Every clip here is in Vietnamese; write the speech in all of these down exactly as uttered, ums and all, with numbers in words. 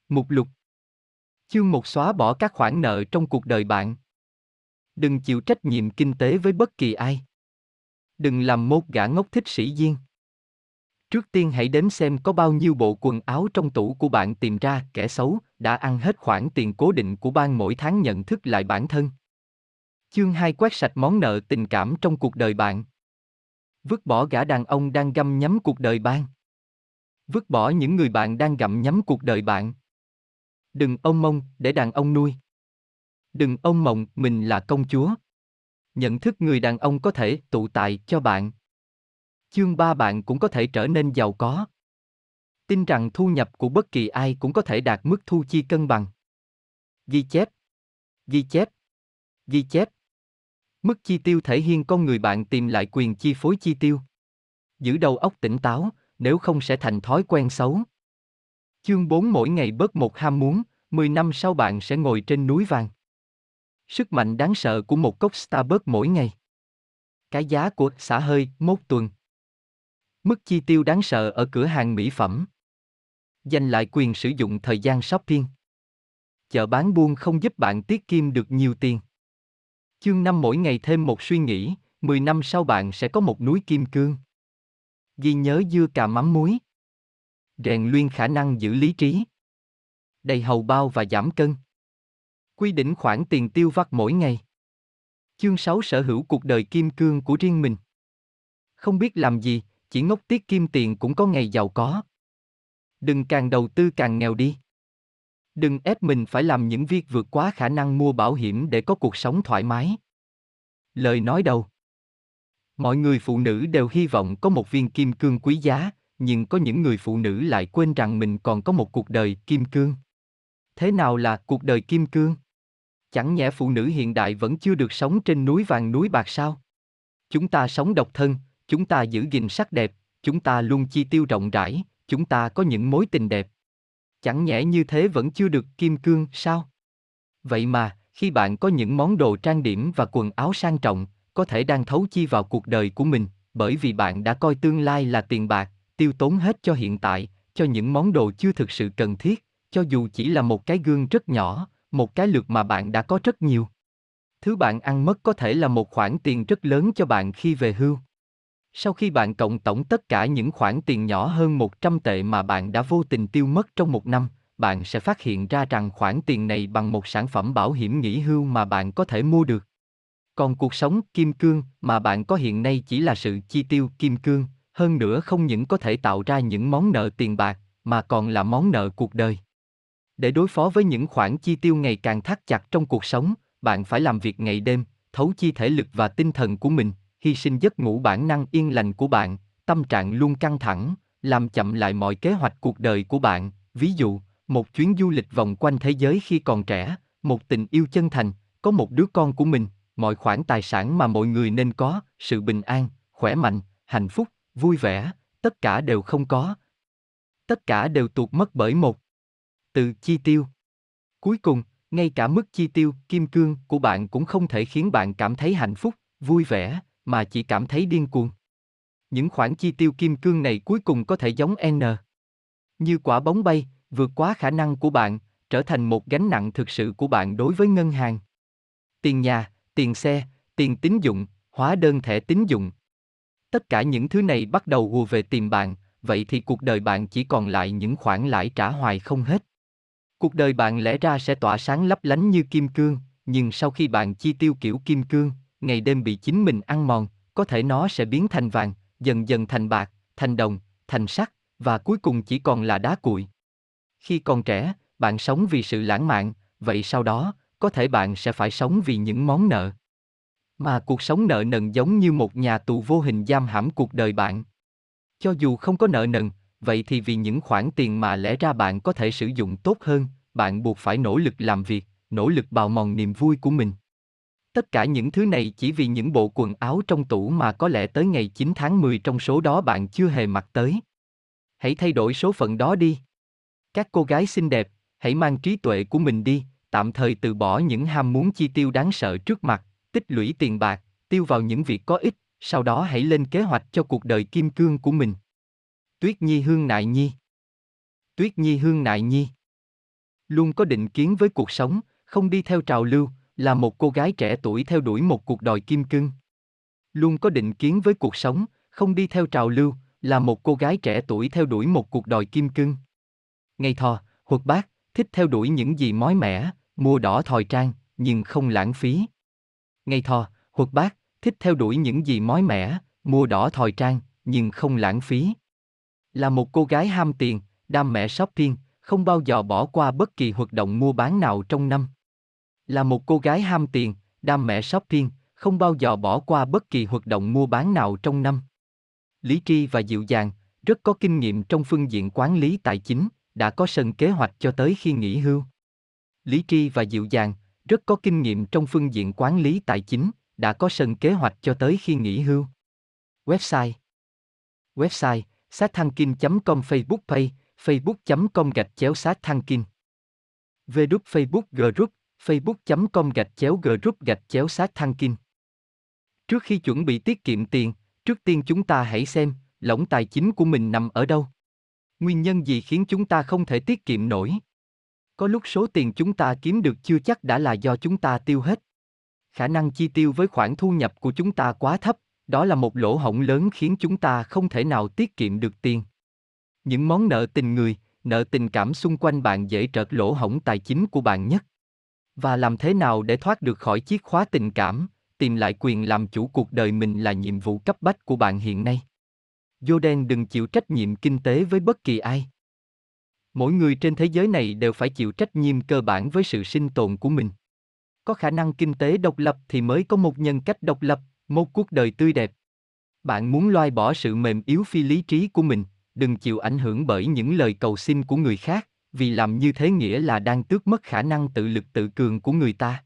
Mục lục. Chương một: xóa bỏ các khoản nợ trong cuộc đời bạn. Đừng chịu trách nhiệm kinh tế với bất kỳ ai. Đừng làm một gã ngốc thích sĩ diện. Trước tiên hãy đếm xem có bao nhiêu bộ quần áo trong tủ của bạn. Tìm ra kẻ xấu đã ăn hết khoản tiền cố định của bạn mỗi tháng. Nhận thức lại bản thân. Chương hai: quét sạch món nợ tình cảm trong cuộc đời bạn. Vứt bỏ gã đàn ông đang găm nhấm cuộc đời bạn. Vứt bỏ những người bạn đang gặm nhấm cuộc đời bạn. Đừng ôm mong để đàn ông nuôi. Đừng ôm mộng mình là công chúa. Nhận thức người đàn ông có thể tụ tài cho bạn. Chương ba: bạn cũng có thể trở nên giàu có. Tin rằng thu nhập của bất kỳ ai cũng có thể đạt mức thu chi cân bằng. Ghi chép. Ghi chép. Ghi chép. Mức chi tiêu thể hiện con người bạn tìm lại quyền chi phối chi tiêu. Giữ đầu óc tỉnh táo, nếu không sẽ thành thói quen xấu. Chương bốn: mỗi ngày bớt một ham muốn, mười năm sau bạn sẽ ngồi trên núi vàng. Sức mạnh đáng sợ của một cốc Starbucks mỗi ngày. Cái giá của xả hơi một tuần. Mức chi tiêu đáng sợ ở cửa hàng mỹ phẩm. Giành lại quyền sử dụng thời gian shopping. Chợ bán buôn không giúp bạn tiết kiệm được nhiều tiền. Chương năm: mỗi ngày thêm một suy nghĩ, mười năm sau bạn sẽ có một núi kim cương. Ghi nhớ dưa cà mắm muối. Rèn luyện khả năng giữ lý trí. Đầy hầu bao và giảm cân. Quy định khoản tiền tiêu vặt mỗi ngày. Chương sáu: sở hữu cuộc đời kim cương của riêng mình. Không biết làm gì, chỉ ngốc tiết kiệm tiền cũng có ngày giàu có. Đừng càng đầu tư càng nghèo đi. Đừng ép mình phải làm những việc vượt quá khả năng. Mua bảo hiểm để có cuộc sống thoải mái. Lời nói đầu. Mọi người phụ nữ đều hy vọng có một viên kim cương quý giá, nhưng có những người phụ nữ lại quên rằng mình còn có một cuộc đời kim cương. Thế nào là cuộc đời kim cương? Chẳng nhẽ phụ nữ hiện đại vẫn chưa được sống trên núi vàng núi bạc sao? Chúng ta sống độc thân, chúng ta giữ gìn sắc đẹp, chúng ta luôn chi tiêu rộng rãi, chúng ta có những mối tình đẹp. Chẳng nhẽ như thế vẫn chưa được kim cương sao? Vậy mà, khi bạn có những món đồ trang điểm và quần áo sang trọng, có thể đang thấu chi vào cuộc đời của mình, bởi vì bạn đã coi tương lai là tiền bạc, tiêu tốn hết cho hiện tại, cho những món đồ chưa thực sự cần thiết, cho dù chỉ là một cái gương rất nhỏ, một cái lược mà bạn đã có rất nhiều. Thứ bạn ăn mất có thể là một khoản tiền rất lớn cho bạn khi về hưu. Sau khi bạn cộng tổng tất cả những khoản tiền nhỏ hơn một trăm tệ mà bạn đã vô tình tiêu mất trong một năm, bạn sẽ phát hiện ra rằng khoản tiền này bằng một sản phẩm bảo hiểm nghỉ hưu mà bạn có thể mua được. Còn cuộc sống kim cương mà bạn có hiện nay chỉ là sự chi tiêu kim cương, hơn nữa không những có thể tạo ra những món nợ tiền bạc, mà còn là món nợ cuộc đời. Để đối phó với những khoản chi tiêu ngày càng thắt chặt trong cuộc sống, bạn phải làm việc ngày đêm, thấu chi thể lực và tinh thần của mình, hy sinh giấc ngủ bản năng yên lành của bạn, tâm trạng luôn căng thẳng, làm chậm lại mọi kế hoạch cuộc đời của bạn, ví dụ, một chuyến du lịch vòng quanh thế giới khi còn trẻ, một tình yêu chân thành, có một đứa con của mình, mọi khoản tài sản mà mọi người nên có, sự bình an, khỏe mạnh, hạnh phúc, vui vẻ, tất cả đều không có. Tất cả đều tuột mất bởi một từ chi tiêu. Cuối cùng, ngay cả mức chi tiêu kim cương của bạn cũng không thể khiến bạn cảm thấy hạnh phúc, vui vẻ, mà chỉ cảm thấy điên cuồng. Những khoản chi tiêu kim cương này cuối cùng có thể giống N. Như quả bóng bay, vượt quá khả năng của bạn, trở thành một gánh nặng thực sự của bạn đối với ngân hàng. Tiền nhà, tiền xe, tiền tín dụng, hóa đơn thẻ tín dụng. Tất cả những thứ này bắt đầu ùa về tìm bạn, vậy thì cuộc đời bạn chỉ còn lại những khoản lãi trả hoài không hết. Cuộc đời bạn lẽ ra sẽ tỏa sáng lấp lánh như kim cương, nhưng sau khi bạn chi tiêu kiểu kim cương, ngày đêm bị chính mình ăn mòn, có thể nó sẽ biến thành vàng, dần dần thành bạc, thành đồng, thành sắt, và cuối cùng chỉ còn là đá cuội. Khi còn trẻ, bạn sống vì sự lãng mạn, vậy sau đó, có thể bạn sẽ phải sống vì những món nợ. Mà cuộc sống nợ nần giống như một nhà tù vô hình giam hãm cuộc đời bạn. Cho dù không có nợ nần, vậy thì vì những khoản tiền mà lẽ ra bạn có thể sử dụng tốt hơn, bạn buộc phải nỗ lực làm việc, nỗ lực bào mòn niềm vui của mình. Tất cả những thứ này chỉ vì những bộ quần áo trong tủ mà có lẽ tới ngày chín tháng mười trong số đó bạn chưa hề mặc tới. Hãy thay đổi số phận đó đi. Các cô gái xinh đẹp, hãy mang trí tuệ của mình đi, tạm thời từ bỏ những ham muốn chi tiêu đáng sợ trước mặt, tích lũy tiền bạc, tiêu vào những việc có ích, sau đó hãy lên kế hoạch cho cuộc đời kim cương của mình. Tuyết Nhi Hương Nại Nhi. Tuyết Nhi Hương Nại Nhi. Luôn có định kiến với cuộc sống, không đi theo trào lưu, là một cô gái trẻ tuổi theo đuổi một cuộc đòi kim cương. Luôn có định kiến với cuộc sống, không đi theo trào lưu, là một cô gái trẻ tuổi theo đuổi một cuộc đòi kim cương. Ngây thơ, hoạt bát, thích theo đuổi những gì mới mẻ, mua đỏ thời trang, nhưng không lãng phí. Ngây thơ, hoạt bát, thích theo đuổi những gì mới mẻ, mua đỏ thời trang, nhưng không lãng phí. Là một cô gái ham tiền, đam mê shopping, không bao giờ bỏ qua bất kỳ hoạt động mua bán nào trong năm. Là một cô gái ham tiền, đam mê shopping, không bao giờ bỏ qua bất kỳ hoạt động mua bán nào trong năm. Lý trí và dịu dàng, rất có kinh nghiệm trong phương diện quản lý tài chính, đã có sẵn kế hoạch cho tới khi nghỉ hưu. Lý trí và dịu dàng, rất có kinh nghiệm trong phương diện quản lý tài chính, đã có sẵn kế hoạch cho tới khi nghỉ hưu. Website Website, satthankin chấm com. Facebook page, facebook chấm com gạch chéo satthankin. Vđúp Facebook Group, facebook chấm com gạch chéo group gạch chéo satthankin. Trước khi chuẩn bị tiết kiệm tiền, trước tiên chúng ta hãy xem, lỏng tài chính của mình nằm ở đâu. Nguyên nhân gì khiến chúng ta không thể tiết kiệm nổi? Có lúc số tiền chúng ta kiếm được chưa chắc đã là do chúng ta tiêu hết. Khả năng chi tiêu với khoản thu nhập của chúng ta quá thấp, đó là một lỗ hổng lớn khiến chúng ta không thể nào tiết kiệm được tiền. Những món nợ tình người, nợ tình cảm xung quanh bạn dễ trở lỗ hổng tài chính của bạn nhất. Và làm thế nào để thoát được khỏi chiếc khóa tình cảm, tìm lại quyền làm chủ cuộc đời mình là nhiệm vụ cấp bách của bạn hiện nay. Jordan đừng chịu trách nhiệm kinh tế với bất kỳ ai. Mỗi người trên thế giới này đều phải chịu trách nhiệm cơ bản với sự sinh tồn của mình. Có khả năng kinh tế độc lập thì mới có một nhân cách độc lập, một cuộc đời tươi đẹp. Bạn muốn loại bỏ sự mềm yếu phi lý trí của mình, đừng chịu ảnh hưởng bởi những lời cầu xin của người khác, vì làm như thế nghĩa là đang tước mất khả năng tự lực tự cường của người ta.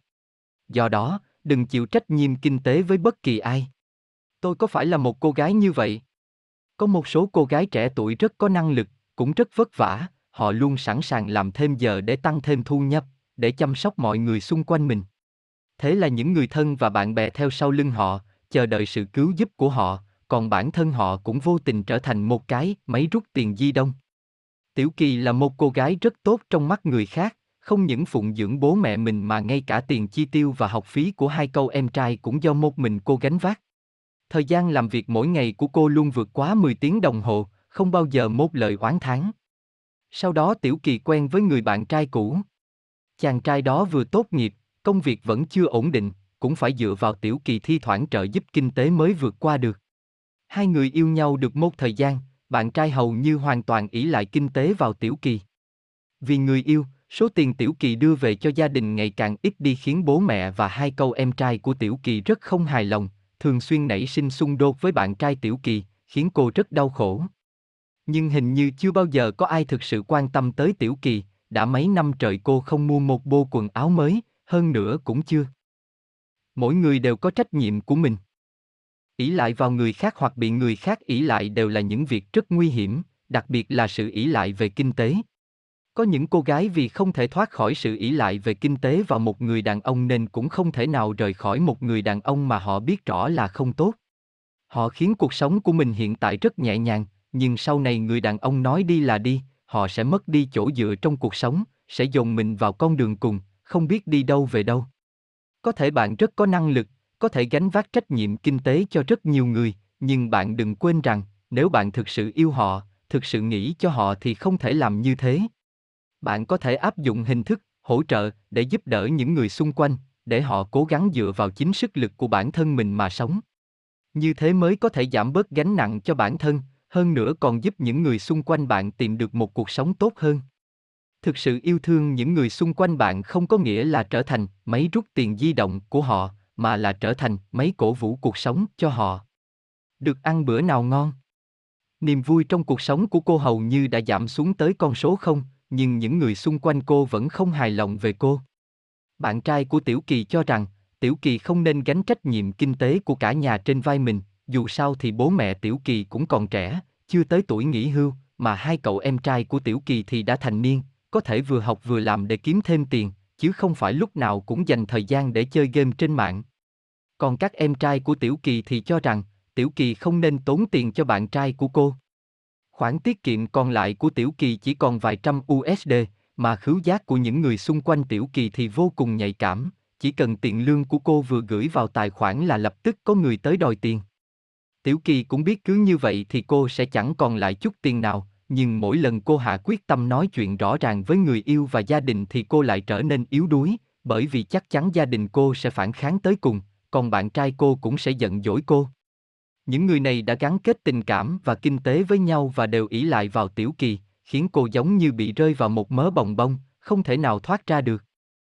Do đó, đừng chịu trách nhiệm kinh tế với bất kỳ ai. Tôi có phải là một cô gái như vậy? Có một số cô gái trẻ tuổi rất có năng lực, cũng rất vất vả, họ luôn sẵn sàng làm thêm giờ để tăng thêm thu nhập, để chăm sóc mọi người xung quanh mình. Thế là những người thân và bạn bè theo sau lưng họ, chờ đợi sự cứu giúp của họ, còn bản thân họ cũng vô tình trở thành một cái máy rút tiền di động. Tiểu Kỳ là một cô gái rất tốt trong mắt người khác, không những phụng dưỡng bố mẹ mình mà ngay cả tiền chi tiêu và học phí của hai cậu em trai cũng do một mình cô gánh vác. Thời gian làm việc mỗi ngày của cô luôn vượt quá mười tiếng đồng hồ, không bao giờ một lời oán thán. Sau đó Tiểu Kỳ quen với người bạn trai cũ. Chàng trai đó vừa tốt nghiệp, công việc vẫn chưa ổn định, cũng phải dựa vào Tiểu Kỳ thi thoảng trợ giúp kinh tế mới vượt qua được. Hai người yêu nhau được một thời gian, bạn trai hầu như hoàn toàn ỷ lại kinh tế vào Tiểu Kỳ. Vì người yêu, số tiền Tiểu Kỳ đưa về cho gia đình ngày càng ít đi khiến bố mẹ và hai cậu em trai của Tiểu Kỳ rất không hài lòng, thường xuyên nảy sinh xung đột với bạn trai Tiểu Kỳ, khiến cô rất đau khổ. Nhưng hình như chưa bao giờ có ai thực sự quan tâm tới Tiểu Kỳ, đã mấy năm trời cô không mua một bộ quần áo mới, hơn nữa cũng chưa. Mỗi người đều có trách nhiệm của mình. Ỷ lại vào người khác hoặc bị người khác ỷ lại đều là những việc rất nguy hiểm, đặc biệt là sự ỷ lại về kinh tế. Có những cô gái vì không thể thoát khỏi sự ỷ lại về kinh tế vào một người đàn ông nên cũng không thể nào rời khỏi một người đàn ông mà họ biết rõ là không tốt. Họ khiến cuộc sống của mình hiện tại rất nhẹ nhàng, nhưng sau này người đàn ông nói đi là đi, họ sẽ mất đi chỗ dựa trong cuộc sống, sẽ dồn mình vào con đường cùng, không biết đi đâu về đâu. Có thể bạn rất có năng lực, có thể gánh vác trách nhiệm kinh tế cho rất nhiều người, nhưng bạn đừng quên rằng, nếu bạn thực sự yêu họ, thực sự nghĩ cho họ thì không thể làm như thế. Bạn có thể áp dụng hình thức hỗ trợ để giúp đỡ những người xung quanh, để họ cố gắng dựa vào chính sức lực của bản thân mình mà sống. Như thế mới có thể giảm bớt gánh nặng cho bản thân, hơn nữa còn giúp những người xung quanh bạn tìm được một cuộc sống tốt hơn. Thực sự yêu thương những người xung quanh bạn không có nghĩa là trở thành máy rút tiền di động của họ, mà là trở thành máy cổ vũ cuộc sống cho họ. Được ăn bữa nào ngon? Niềm vui trong cuộc sống của cô hầu như đã giảm xuống tới con số không, nhưng những người xung quanh cô vẫn không hài lòng về cô. Bạn trai của Tiểu Kỳ cho rằng, Tiểu Kỳ không nên gánh trách nhiệm kinh tế của cả nhà trên vai mình, dù sao thì bố mẹ Tiểu Kỳ cũng còn trẻ, chưa tới tuổi nghỉ hưu, mà hai cậu em trai của Tiểu Kỳ thì đã thành niên, có thể vừa học vừa làm để kiếm thêm tiền, chứ không phải lúc nào cũng dành thời gian để chơi game trên mạng. Còn các em trai của Tiểu Kỳ thì cho rằng, Tiểu Kỳ không nên tốn tiền cho bạn trai của cô. Khoản tiết kiệm còn lại của Tiểu Kỳ chỉ còn vài trăm u ét đê, mà khứu giác của những người xung quanh Tiểu Kỳ thì vô cùng nhạy cảm, chỉ cần tiền lương của cô vừa gửi vào tài khoản là lập tức có người tới đòi tiền. Tiểu Kỳ cũng biết cứ như vậy thì cô sẽ chẳng còn lại chút tiền nào, nhưng mỗi lần cô hạ quyết tâm nói chuyện rõ ràng với người yêu và gia đình thì cô lại trở nên yếu đuối, bởi vì chắc chắn gia đình cô sẽ phản kháng tới cùng, còn bạn trai cô cũng sẽ giận dỗi cô. Những người này đã gắn kết tình cảm và kinh tế với nhau và đều ỷ lại vào Tiểu Kỳ, khiến cô giống như bị rơi vào một mớ bòng bong, không thể nào thoát ra được.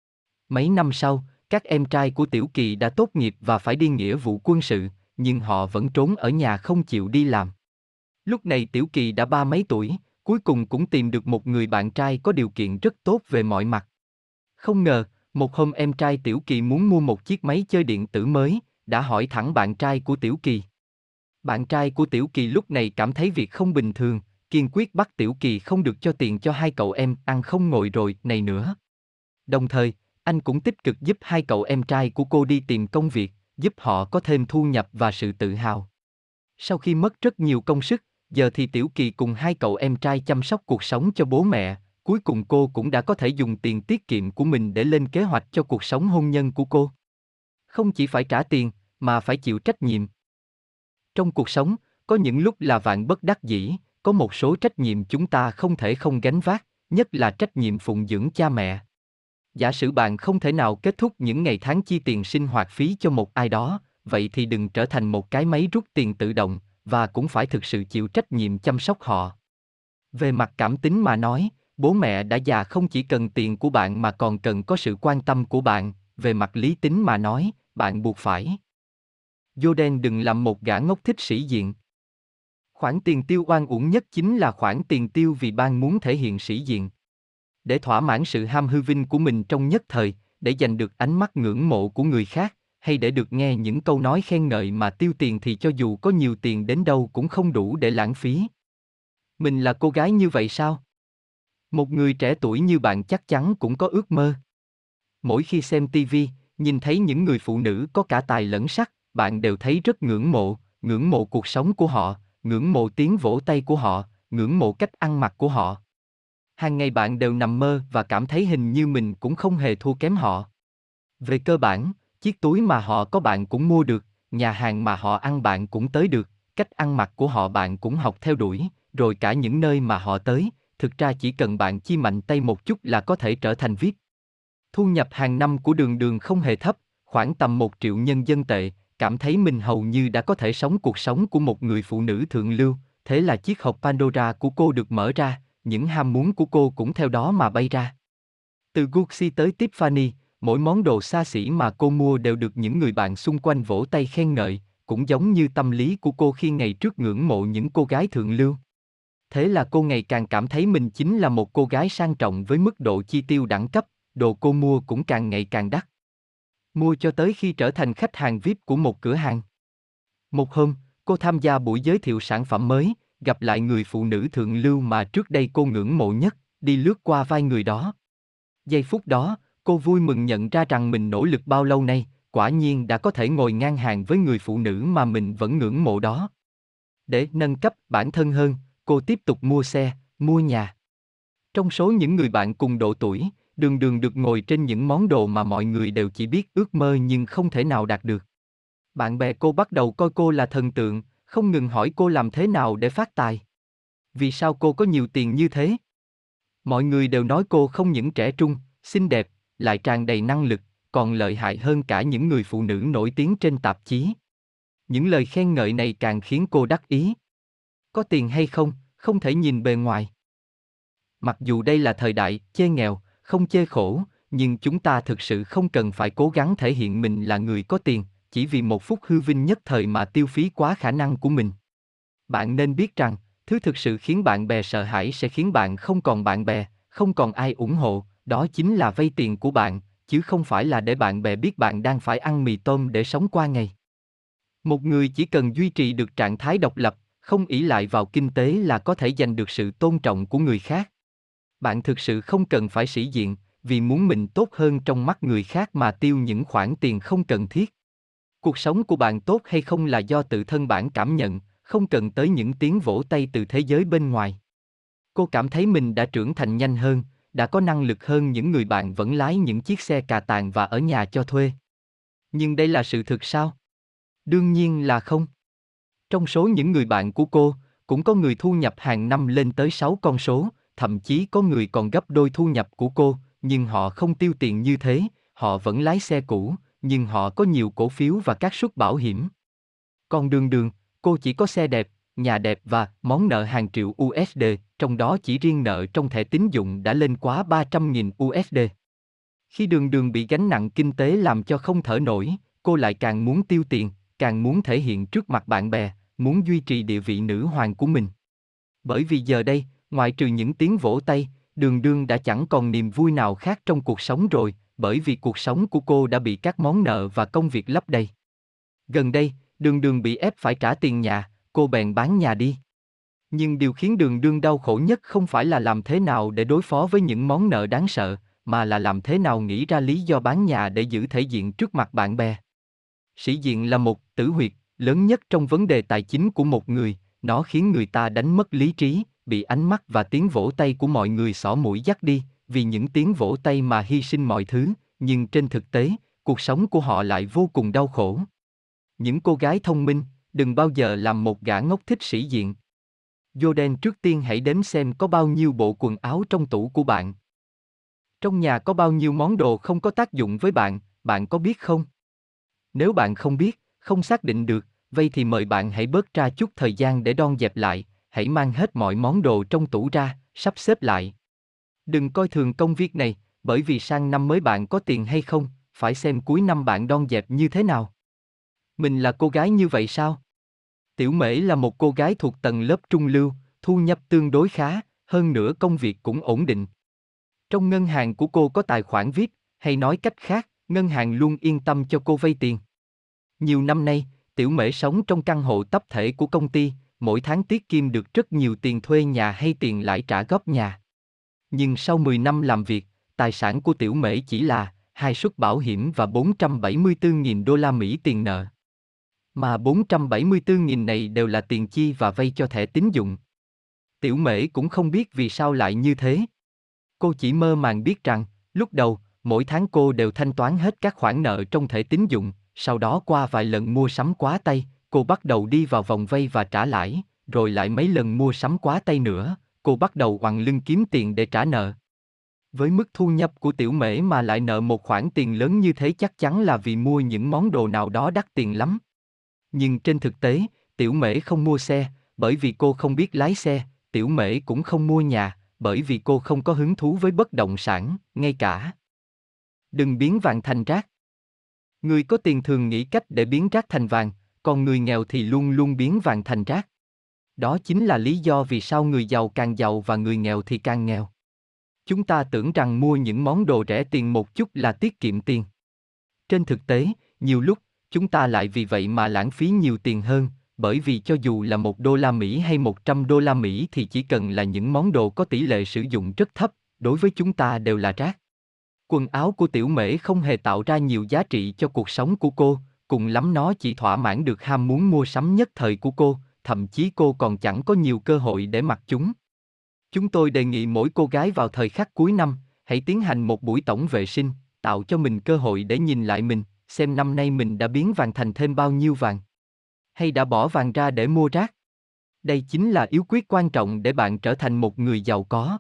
Mấy năm sau, các em trai của Tiểu Kỳ đã tốt nghiệp và phải đi nghĩa vụ quân sự, nhưng họ vẫn trốn ở nhà không chịu đi làm. Lúc này Tiểu Kỳ đã ba mấy tuổi, cuối cùng cũng tìm được một người bạn trai có điều kiện rất tốt về mọi mặt. Không ngờ, một hôm em trai Tiểu Kỳ muốn mua một chiếc máy chơi điện tử mới, đã hỏi thẳng bạn trai của Tiểu Kỳ. Bạn trai của Tiểu Kỳ lúc này cảm thấy việc không bình thường, kiên quyết bắt Tiểu Kỳ không được cho tiền cho hai cậu em ăn không ngồi rồi này nữa. Đồng thời, anh cũng tích cực giúp hai cậu em trai của cô đi tìm công việc, giúp họ có thêm thu nhập và sự tự hào. Sau khi mất rất nhiều công sức, giờ thì Tiểu Kỳ cùng hai cậu em trai chăm sóc cuộc sống cho bố mẹ, cuối cùng cô cũng đã có thể dùng tiền tiết kiệm của mình để lên kế hoạch cho cuộc sống hôn nhân của cô. Không chỉ phải trả tiền, mà phải chịu trách nhiệm. Trong cuộc sống, có những lúc là vạn bất đắc dĩ, có một số trách nhiệm chúng ta không thể không gánh vác, nhất là trách nhiệm phụng dưỡng cha mẹ. Giả sử bạn không thể nào kết thúc những ngày tháng chi tiền sinh hoạt phí cho một ai đó, vậy thì đừng trở thành một cái máy rút tiền tự động, và cũng phải thực sự chịu trách nhiệm chăm sóc họ. Về mặt cảm tính mà nói, bố mẹ đã già không chỉ cần tiền của bạn mà còn cần có sự quan tâm của bạn, về mặt lý tính mà nói, bạn buộc phải. Jordan đừng làm một gã ngốc thích sĩ diện. Khoản tiền tiêu oan uổng nhất chính là khoản tiền tiêu vì ban muốn thể hiện sĩ diện. Để thỏa mãn sự ham hư vinh của mình trong nhất thời, để giành được ánh mắt ngưỡng mộ của người khác, hay để được nghe những câu nói khen ngợi mà tiêu tiền thì cho dù có nhiều tiền đến đâu cũng không đủ để lãng phí. Mình là cô gái như vậy sao? Một người trẻ tuổi như bạn chắc chắn cũng có ước mơ. Mỗi khi xem ti vi, nhìn thấy những người phụ nữ có cả tài lẫn sắc, bạn đều thấy rất ngưỡng mộ, ngưỡng mộ cuộc sống của họ, ngưỡng mộ tiếng vỗ tay của họ, ngưỡng mộ cách ăn mặc của họ. Hàng ngày bạn đều nằm mơ và cảm thấy hình như mình cũng không hề thua kém họ. Về cơ bản, chiếc túi mà họ có bạn cũng mua được, nhà hàng mà họ ăn bạn cũng tới được, cách ăn mặc của họ bạn cũng học theo đuổi, rồi cả những nơi mà họ tới, thực ra chỉ cần bạn chi mạnh tay một chút là có thể trở thành vi ai pi. Thu nhập hàng năm của Đường Đường không hề thấp, khoảng tầm một triệu nhân dân tệ, cảm thấy mình hầu như đã có thể sống cuộc sống của một người phụ nữ thượng lưu, thế là chiếc hộp Pandora của cô được mở ra, những ham muốn của cô cũng theo đó mà bay ra. Từ Gucci tới Tiffany, mỗi món đồ xa xỉ mà cô mua đều được những người bạn xung quanh vỗ tay khen ngợi, cũng giống như tâm lý của cô khi ngày trước ngưỡng mộ những cô gái thượng lưu. Thế là cô ngày càng cảm thấy mình chính là một cô gái sang trọng với mức độ chi tiêu đẳng cấp, đồ cô mua cũng càng ngày càng đắt. Mua cho tới khi trở thành khách hàng vi ai pi của một cửa hàng. Một hôm, cô tham gia buổi giới thiệu sản phẩm mới, gặp lại người phụ nữ thượng lưu mà trước đây cô ngưỡng mộ nhất, đi lướt qua vai người đó. Giây phút đó, cô vui mừng nhận ra rằng mình nỗ lực bao lâu nay, quả nhiên đã có thể ngồi ngang hàng với người phụ nữ mà mình vẫn ngưỡng mộ đó. Để nâng cấp bản thân hơn, cô tiếp tục mua xe, mua nhà. Trong số những người bạn cùng độ tuổi, Đường Đường được ngồi trên những món đồ mà mọi người đều chỉ biết ước mơ nhưng không thể nào đạt được. Bạn bè cô bắt đầu coi cô là thần tượng, không ngừng hỏi cô làm thế nào để phát tài. Vì sao cô có nhiều tiền như thế? Mọi người đều nói cô không những trẻ trung, xinh đẹp, lại tràn đầy năng lực, còn lợi hại hơn cả những người phụ nữ nổi tiếng trên tạp chí. Những lời khen ngợi này càng khiến cô đắc ý. Có tiền hay không, không thể nhìn bề ngoài. Mặc dù đây là thời đại chê nghèo, không chê khổ, nhưng chúng ta thực sự không cần phải cố gắng thể hiện mình là người có tiền, chỉ vì một phút hư vinh nhất thời mà tiêu phí quá khả năng của mình. Bạn nên biết rằng, thứ thực sự khiến bạn bè sợ hãi sẽ khiến bạn không còn bạn bè, không còn ai ủng hộ, đó chính là vay tiền của bạn, chứ không phải là để bạn bè biết bạn đang phải ăn mì tôm để sống qua ngày. Một người chỉ cần duy trì được trạng thái độc lập, không ỷ lại vào kinh tế là có thể giành được sự tôn trọng của người khác. Bạn thực sự không cần phải sĩ diện, vì muốn mình tốt hơn trong mắt người khác mà tiêu những khoản tiền không cần thiết. Cuộc sống của bạn tốt hay không là do tự thân bạn cảm nhận, không cần tới những tiếng vỗ tay từ thế giới bên ngoài. Cô cảm thấy mình đã trưởng thành nhanh hơn, đã có năng lực hơn những người bạn vẫn lái những chiếc xe cà tàng và ở nhà cho thuê. Nhưng đây là sự thực sao? Đương nhiên là không. Trong số những người bạn của cô, cũng có người thu nhập hàng năm lên tới sáu con số, thậm chí có người còn gấp đôi thu nhập của cô, nhưng họ không tiêu tiền như thế, họ vẫn lái xe cũ, nhưng họ có nhiều cổ phiếu và các suất bảo hiểm. Còn Đường Đường, cô chỉ có xe đẹp, nhà đẹp và món nợ hàng triệu u ét đê, trong đó chỉ riêng nợ trong thẻ tín dụng đã lên quá ba trăm nghìn u ét đê. Khi Đường Đường bị gánh nặng kinh tế làm cho không thở nổi, cô lại càng muốn tiêu tiền, càng muốn thể hiện trước mặt bạn bè, muốn duy trì địa vị nữ hoàng của mình. Bởi vì giờ đây, ngoại trừ những tiếng vỗ tay, Đường Đường đã chẳng còn niềm vui nào khác trong cuộc sống rồi, bởi vì cuộc sống của cô đã bị các món nợ và công việc lấp đầy. Gần đây, Đường Đường bị ép phải trả tiền nhà, cô bèn bán nhà đi. Nhưng điều khiến Đường Đường đau khổ nhất không phải là làm thế nào để đối phó với những món nợ đáng sợ, mà là làm thế nào nghĩ ra lý do bán nhà để giữ thể diện trước mặt bạn bè. Sĩ diện là một tử huyệt lớn nhất trong vấn đề tài chính của một người, nó khiến người ta đánh mất lý trí, bị ánh mắt và tiếng vỗ tay của mọi người xỏ mũi dắt đi, vì những tiếng vỗ tay mà hy sinh mọi thứ, nhưng trên thực tế, cuộc sống của họ lại vô cùng đau khổ. Những cô gái thông minh, đừng bao giờ làm một gã ngốc thích sĩ diện. Jordan, trước tiên hãy đếm xem có bao nhiêu bộ quần áo trong tủ của bạn. Trong nhà có bao nhiêu món đồ không có tác dụng với bạn, bạn có biết không? Nếu bạn không biết, không xác định được, vậy thì mời bạn hãy bớt ra chút thời gian để đong dẹp lại, hãy mang hết mọi món đồ trong tủ ra, sắp xếp lại. Đừng coi thường công việc này, bởi vì sang năm mới bạn có tiền hay không, phải xem cuối năm bạn đong dẹp như thế nào. Mình là cô gái như vậy sao? Tiểu Mễ là một cô gái thuộc tầng lớp trung lưu, thu nhập tương đối khá, hơn nữa công việc cũng ổn định. Trong ngân hàng của cô có tài khoản víp, hay nói cách khác, ngân hàng luôn yên tâm cho cô vay tiền. Nhiều năm nay, Tiểu Mễ sống trong căn hộ tập thể của công ty, mỗi tháng tiết kiệm được rất nhiều tiền thuê nhà hay tiền lãi trả góp nhà. Nhưng sau mười năm làm việc, tài sản của Tiểu Mễ chỉ là hai suất bảo hiểm và bốn trăm bảy mươi tư nghìn đô la Mỹ tiền nợ. Mà bốn trăm bảy mươi tư nghìn này đều là tiền chi và vay cho thẻ tín dụng. Tiểu Mễ cũng không biết vì sao lại như thế. Cô chỉ mơ màng biết rằng, lúc đầu, mỗi tháng cô đều thanh toán hết các khoản nợ trong thẻ tín dụng, sau đó qua vài lần mua sắm quá tay, cô bắt đầu đi vào vòng vay và trả lãi, rồi lại mấy lần mua sắm quá tay nữa, cô bắt đầu quằn lưng kiếm tiền để trả nợ. Với mức thu nhập của Tiểu Mễ mà lại nợ một khoản tiền lớn như thế chắc chắn là vì mua những món đồ nào đó đắt tiền lắm. Nhưng trên thực tế, Tiểu Mễ không mua xe, bởi vì cô không biết lái xe, Tiểu Mễ cũng không mua nhà, bởi vì cô không có hứng thú với bất động sản, ngay cả. Đừng biến vàng thành rác. Người có tiền thường nghĩ cách để biến rác thành vàng, còn người nghèo thì luôn luôn biến vàng thành rác. Đó chính là lý do vì sao người giàu càng giàu và người nghèo thì càng nghèo. Chúng ta tưởng rằng mua những món đồ rẻ tiền một chút là tiết kiệm tiền. Trên thực tế, nhiều lúc, chúng ta lại vì vậy mà lãng phí nhiều tiền hơn, bởi vì cho dù là một đô la Mỹ hay một trăm đô la Mỹ thì chỉ cần là những món đồ có tỷ lệ sử dụng rất thấp, đối với chúng ta đều là rác. Quần áo của Tiểu Mễ không hề tạo ra nhiều giá trị cho cuộc sống của cô, cùng lắm nó chỉ thỏa mãn được ham muốn mua sắm nhất thời của cô, thậm chí cô còn chẳng có nhiều cơ hội để mặc chúng. Chúng tôi đề nghị mỗi cô gái vào thời khắc cuối năm, hãy tiến hành một buổi tổng vệ sinh, tạo cho mình cơ hội để nhìn lại mình, xem năm nay mình đã biến vàng thành thêm bao nhiêu vàng, hay đã bỏ vàng ra để mua rác. Đây chính là yếu quyết quan trọng để bạn trở thành một người giàu có.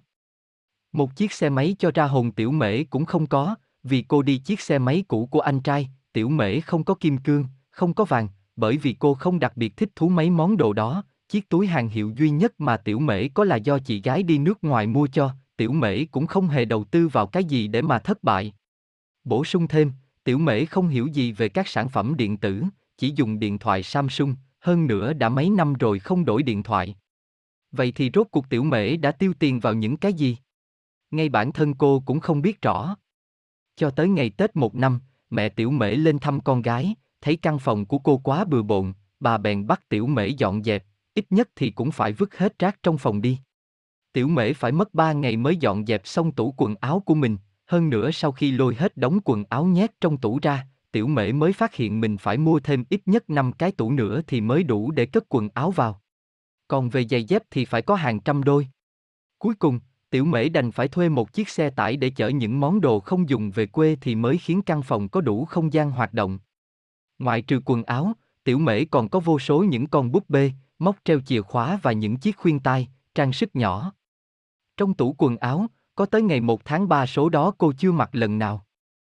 Một chiếc xe máy cho ra hồn Tiểu Mễ cũng không có, vì cô đi chiếc xe máy cũ của anh trai. Tiểu Mễ không có kim cương, không có vàng, bởi vì cô không đặc biệt thích thú mấy món đồ đó. Chiếc túi hàng hiệu duy nhất mà Tiểu Mễ có là do chị gái đi nước ngoài mua cho, Tiểu Mễ cũng không hề đầu tư vào cái gì để mà thất bại. Bổ sung thêm, Tiểu Mễ không hiểu gì về các sản phẩm điện tử, chỉ dùng điện thoại Samsung, hơn nữa đã mấy năm rồi không đổi điện thoại. Vậy thì rốt cuộc Tiểu Mễ đã tiêu tiền vào những cái gì? Ngay bản thân cô cũng không biết rõ. Cho tới ngày Tết một năm, mẹ Tiểu Mễ lên thăm con gái, thấy căn phòng của cô quá bừa bộn, bà bèn bắt Tiểu Mễ dọn dẹp, ít nhất thì cũng phải vứt hết rác trong phòng đi. Tiểu Mễ phải mất ba ngày mới dọn dẹp xong tủ quần áo của mình, hơn nữa sau khi lôi hết đống quần áo nhét trong tủ ra, Tiểu Mễ mới phát hiện mình phải mua thêm ít nhất năm cái tủ nữa thì mới đủ để cất quần áo vào. Còn về giày dép thì phải có hàng trăm đôi. Cuối cùng, Tiểu Mễ đành phải thuê một chiếc xe tải để chở những món đồ không dùng về quê thì mới khiến căn phòng có đủ không gian hoạt động. Ngoại trừ quần áo, Tiểu Mễ còn có vô số những con búp bê, móc treo chìa khóa và những chiếc khuyên tai, trang sức nhỏ. Trong tủ quần áo, có tới ngày một tháng ba số đó cô chưa mặc lần nào.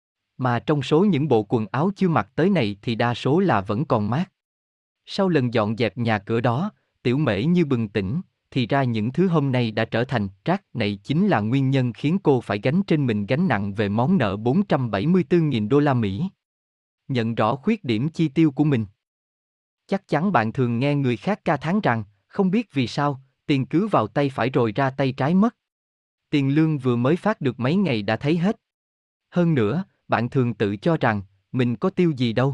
Mà trong số những bộ quần áo chưa mặc tới này thì đa số là vẫn còn mát. Sau lần dọn dẹp nhà cửa đó, Tiểu Mễ như bừng tỉnh, thì ra những thứ hôm nay đã trở thành rác này chính là nguyên nhân khiến cô phải gánh trên mình gánh nặng về món nợ bốn trăm bảy mươi tư nghìn đô la Mỹ. Nhận rõ khuyết điểm chi tiêu của mình. Chắc chắn bạn thường nghe người khác ca thán rằng, không biết vì sao, tiền cứ vào tay phải rồi ra tay trái mất. Tiền lương vừa mới phát được mấy ngày đã thấy hết. Hơn nữa, bạn thường tự cho rằng, mình có tiêu gì đâu.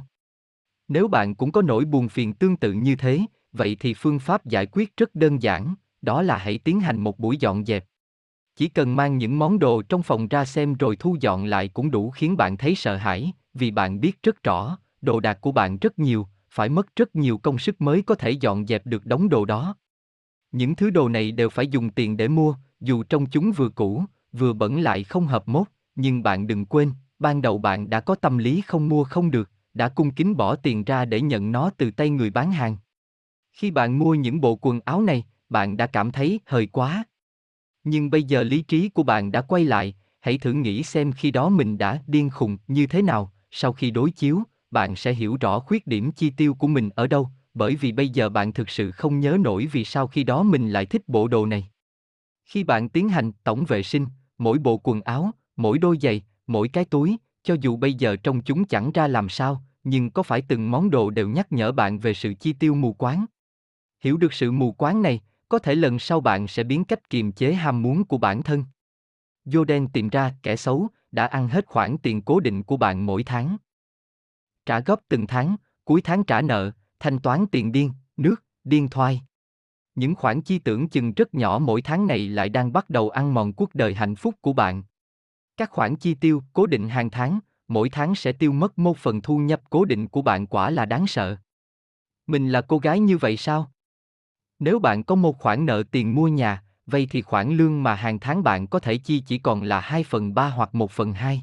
Nếu bạn cũng có nỗi buồn phiền tương tự như thế, vậy thì phương pháp giải quyết rất đơn giản, đó là hãy tiến hành một buổi dọn dẹp. Chỉ cần mang những món đồ trong phòng ra xem rồi thu dọn lại cũng đủ khiến bạn thấy sợ hãi, vì bạn biết rất rõ, đồ đạc của bạn rất nhiều, phải mất rất nhiều công sức mới có thể dọn dẹp được đống đồ đó. Những thứ đồ này đều phải dùng tiền để mua, dù trông chúng vừa cũ, vừa bẩn lại không hợp mốt, nhưng bạn đừng quên, ban đầu bạn đã có tâm lý không mua không được, đã cung kính bỏ tiền ra để nhận nó từ tay người bán hàng. Khi bạn mua những bộ quần áo này, bạn đã cảm thấy hời quá. Nhưng bây giờ lý trí của bạn đã quay lại, hãy thử nghĩ xem khi đó mình đã điên khùng như thế nào, sau khi đối chiếu, bạn sẽ hiểu rõ khuyết điểm chi tiêu của mình ở đâu, bởi vì bây giờ bạn thực sự không nhớ nổi vì sao khi đó mình lại thích bộ đồ này. Khi bạn tiến hành tổng vệ sinh, mỗi bộ quần áo, mỗi đôi giày, mỗi cái túi, cho dù bây giờ trông chúng chẳng ra làm sao, nhưng có phải từng món đồ đều nhắc nhở bạn về sự chi tiêu mù quáng? Hiểu được sự mù quáng này, có thể lần sau bạn sẽ biến cách kiềm chế ham muốn của bản thân. Jordan tìm ra kẻ xấu đã ăn hết khoản tiền cố định của bạn mỗi tháng. Trả góp từng tháng, cuối tháng trả nợ, thanh toán tiền điện, nước, điện thoại. Những khoản chi tưởng chừng rất nhỏ mỗi tháng này lại đang bắt đầu ăn mòn cuộc đời hạnh phúc của bạn. Các khoản chi tiêu cố định hàng tháng, mỗi tháng sẽ tiêu mất một phần thu nhập cố định của bạn, quả là đáng sợ. Mình là cô gái như vậy sao? Nếu bạn có một khoản nợ tiền mua nhà, vậy thì khoản lương mà hàng tháng bạn có thể chi chỉ còn là hai phần ba hoặc một phần hai.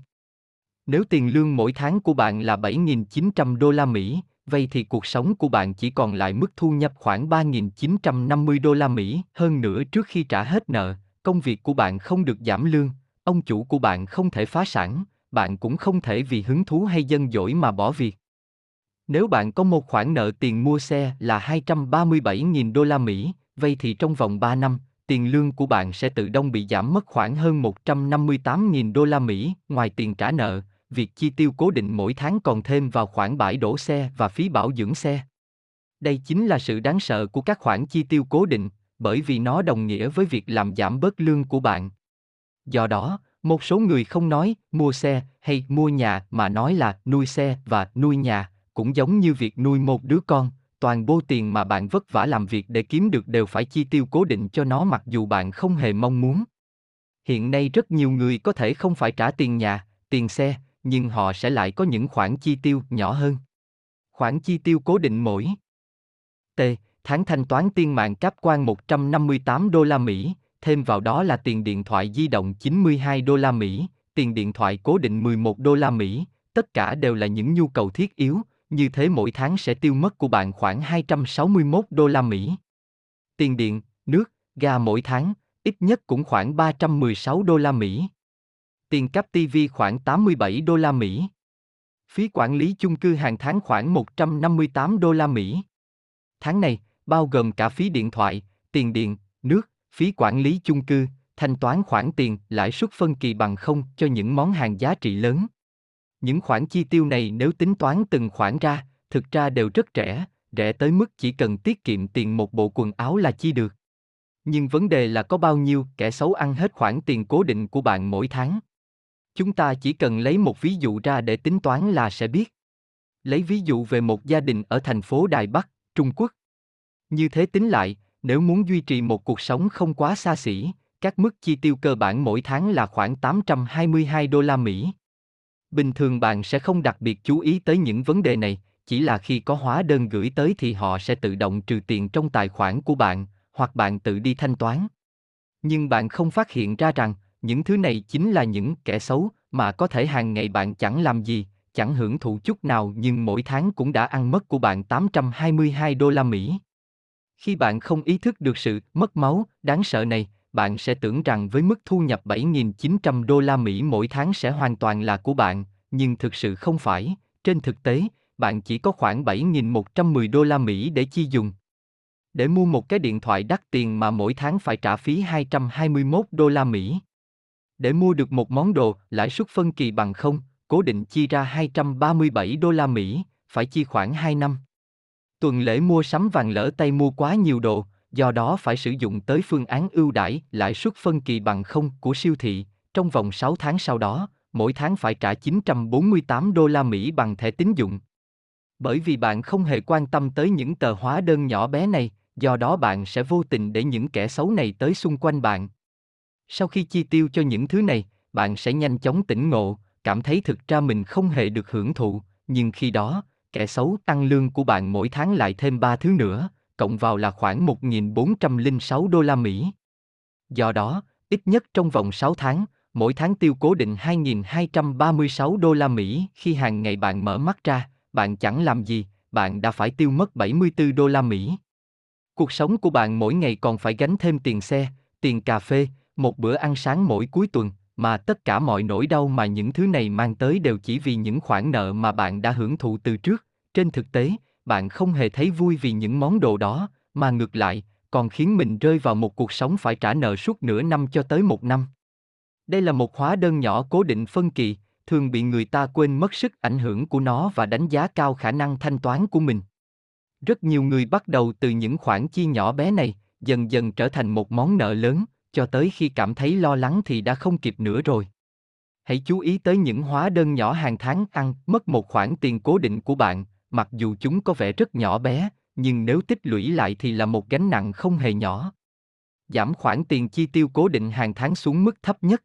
Nếu tiền lương mỗi tháng của bạn là bảy nghìn chín trăm đô la Mỹ, vậy thì cuộc sống của bạn chỉ còn lại mức thu nhập khoảng ba nghìn chín trăm năm mươi đô la Mỹ. Hơn nữa, trước khi trả hết nợ, công việc của bạn không được giảm lương, ông chủ của bạn không thể phá sản, bạn cũng không thể vì hứng thú hay dân dỗi mà bỏ việc. Nếu bạn có một khoản nợ tiền mua xe là hai trăm ba mươi bảy nghìn đô la Mỹ, vậy thì trong vòng ba năm, tiền lương của bạn sẽ tự động bị giảm mất khoảng hơn một trăm năm mươi tám nghìn đô la Mỹ. Ngoài tiền trả nợ, việc chi tiêu cố định mỗi tháng còn thêm vào khoản bãi đổ xe và phí bảo dưỡng xe. Đây chính là sự đáng sợ của các khoản chi tiêu cố định, bởi vì nó đồng nghĩa với việc làm giảm bớt lương của bạn. Do đó, một số người không nói mua xe hay mua nhà mà nói là nuôi xe và nuôi nhà, cũng giống như việc nuôi một đứa con, toàn bộ tiền mà bạn vất vả làm việc để kiếm được đều phải chi tiêu cố định cho nó mặc dù bạn không hề mong muốn. Hiện nay rất nhiều người có thể không phải trả tiền nhà, tiền xe, nhưng họ sẽ lại có những khoản chi tiêu nhỏ hơn. Khoản chi tiêu cố định mỗi T. Tháng thanh toán tiền mạng cáp quang một trăm năm mươi tám đô la Mỹ, thêm vào đó là tiền điện thoại di động chín mươi hai đô la Mỹ, tiền điện thoại cố định mười một đô la Mỹ, tất cả đều là những nhu cầu thiết yếu, như thế mỗi tháng sẽ tiêu mất của bạn khoảng hai trăm sáu mươi mốt đô la Mỹ. Tiền điện, nước, ga mỗi tháng, ít nhất cũng khoảng ba trăm mười sáu đô la Mỹ. Tiền cáp ti vi khoảng tám mươi bảy đô la Mỹ. Phí quản lý chung cư hàng tháng khoảng một trăm năm mươi tám đô la Mỹ. Tháng này, bao gồm cả phí điện thoại, tiền điện, nước, phí quản lý chung cư, thanh toán khoản tiền, lãi suất phân kỳ bằng không cho những món hàng giá trị lớn. Những khoản chi tiêu này nếu tính toán từng khoản ra, thực ra đều rất rẻ, rẻ tới mức chỉ cần tiết kiệm tiền một bộ quần áo là chi được. Nhưng vấn đề là có bao nhiêu kẻ xấu ăn hết khoản tiền cố định của bạn mỗi tháng. Chúng ta chỉ cần lấy một ví dụ ra để tính toán là sẽ biết. Lấy ví dụ về một gia đình ở thành phố Đài Bắc, Trung Quốc. Như thế tính lại, nếu muốn duy trì một cuộc sống không quá xa xỉ, các mức chi tiêu cơ bản mỗi tháng là khoảng tám trăm hai mươi hai đô la Mỹ. Bình thường bạn sẽ không đặc biệt chú ý tới những vấn đề này, chỉ là khi có hóa đơn gửi tới thì họ sẽ tự động trừ tiền trong tài khoản của bạn, hoặc bạn tự đi thanh toán. Nhưng bạn không phát hiện ra rằng, những thứ này chính là những kẻ xấu mà có thể hàng ngày bạn chẳng làm gì, chẳng hưởng thụ chút nào nhưng mỗi tháng cũng đã ăn mất của bạn tám trăm hai mươi hai đô la Mỹ. Khi bạn không ý thức được sự mất máu đáng sợ này, bạn sẽ tưởng rằng với mức thu nhập bảy nghìn chín trăm đô la Mỹ mỗi tháng sẽ hoàn toàn là của bạn, nhưng thực sự không phải. Trên thực tế, bạn chỉ có khoảng bảy nghìn một trăm mười đô la Mỹ để chi dùng. Để mua một cái điện thoại đắt tiền mà mỗi tháng phải trả phí hai trăm hai mươi mốt đô la Mỹ. Để mua được một món đồ, lãi suất phân kỳ bằng không, cố định chi ra hai trăm ba mươi bảy đô la Mỹ, phải chi khoảng hai năm. Tuần lễ mua sắm vàng lỡ tay mua quá nhiều đồ, do đó phải sử dụng tới phương án ưu đãi lãi suất phân kỳ bằng không của siêu thị, trong vòng sáu tháng sau đó, mỗi tháng phải trả chín trăm bốn mươi tám đô la Mỹ bằng thẻ tín dụng. Bởi vì bạn không hề quan tâm tới những tờ hóa đơn nhỏ bé này, do đó bạn sẽ vô tình để những kẻ xấu này tới xung quanh bạn. Sau khi chi tiêu cho những thứ này, bạn sẽ nhanh chóng tỉnh ngộ, cảm thấy thực ra mình không hề được hưởng thụ, nhưng khi đó, kẻ xấu tăng lương của bạn mỗi tháng lại thêm ba thứ nữa, cộng vào là khoảng một nghìn bốn trăm lẻ sáu đô la Mỹ. Do đó, ít nhất trong vòng sáu tháng, mỗi tháng tiêu cố định hai nghìn hai trăm ba mươi sáu đô la Mỹ. Khi hàng ngày bạn mở mắt ra, bạn chẳng làm gì, bạn đã phải tiêu mất bảy mươi tư đô la Mỹ. Cuộc sống của bạn mỗi ngày còn phải gánh thêm tiền xe, tiền cà phê, một bữa ăn sáng mỗi cuối tuần, mà tất cả mọi nỗi đau mà những thứ này mang tới đều chỉ vì những khoản nợ mà bạn đã hưởng thụ từ trước. Trên thực tế, bạn không hề thấy vui vì những món đồ đó, mà ngược lại, còn khiến mình rơi vào một cuộc sống phải trả nợ suốt nửa năm cho tới một năm. Đây là một hóa đơn nhỏ cố định phân kỳ, thường bị người ta quên mất sức ảnh hưởng của nó và đánh giá cao khả năng thanh toán của mình. Rất nhiều người bắt đầu từ những khoản chi nhỏ bé này, dần dần trở thành một món nợ lớn, cho tới khi cảm thấy lo lắng thì đã không kịp nữa rồi. Hãy chú ý tới những hóa đơn nhỏ hàng tháng ăn mất một khoản tiền cố định của bạn, mặc dù chúng có vẻ rất nhỏ bé, nhưng nếu tích lũy lại thì là một gánh nặng không hề nhỏ. Giảm khoản tiền chi tiêu cố định hàng tháng xuống mức thấp nhất.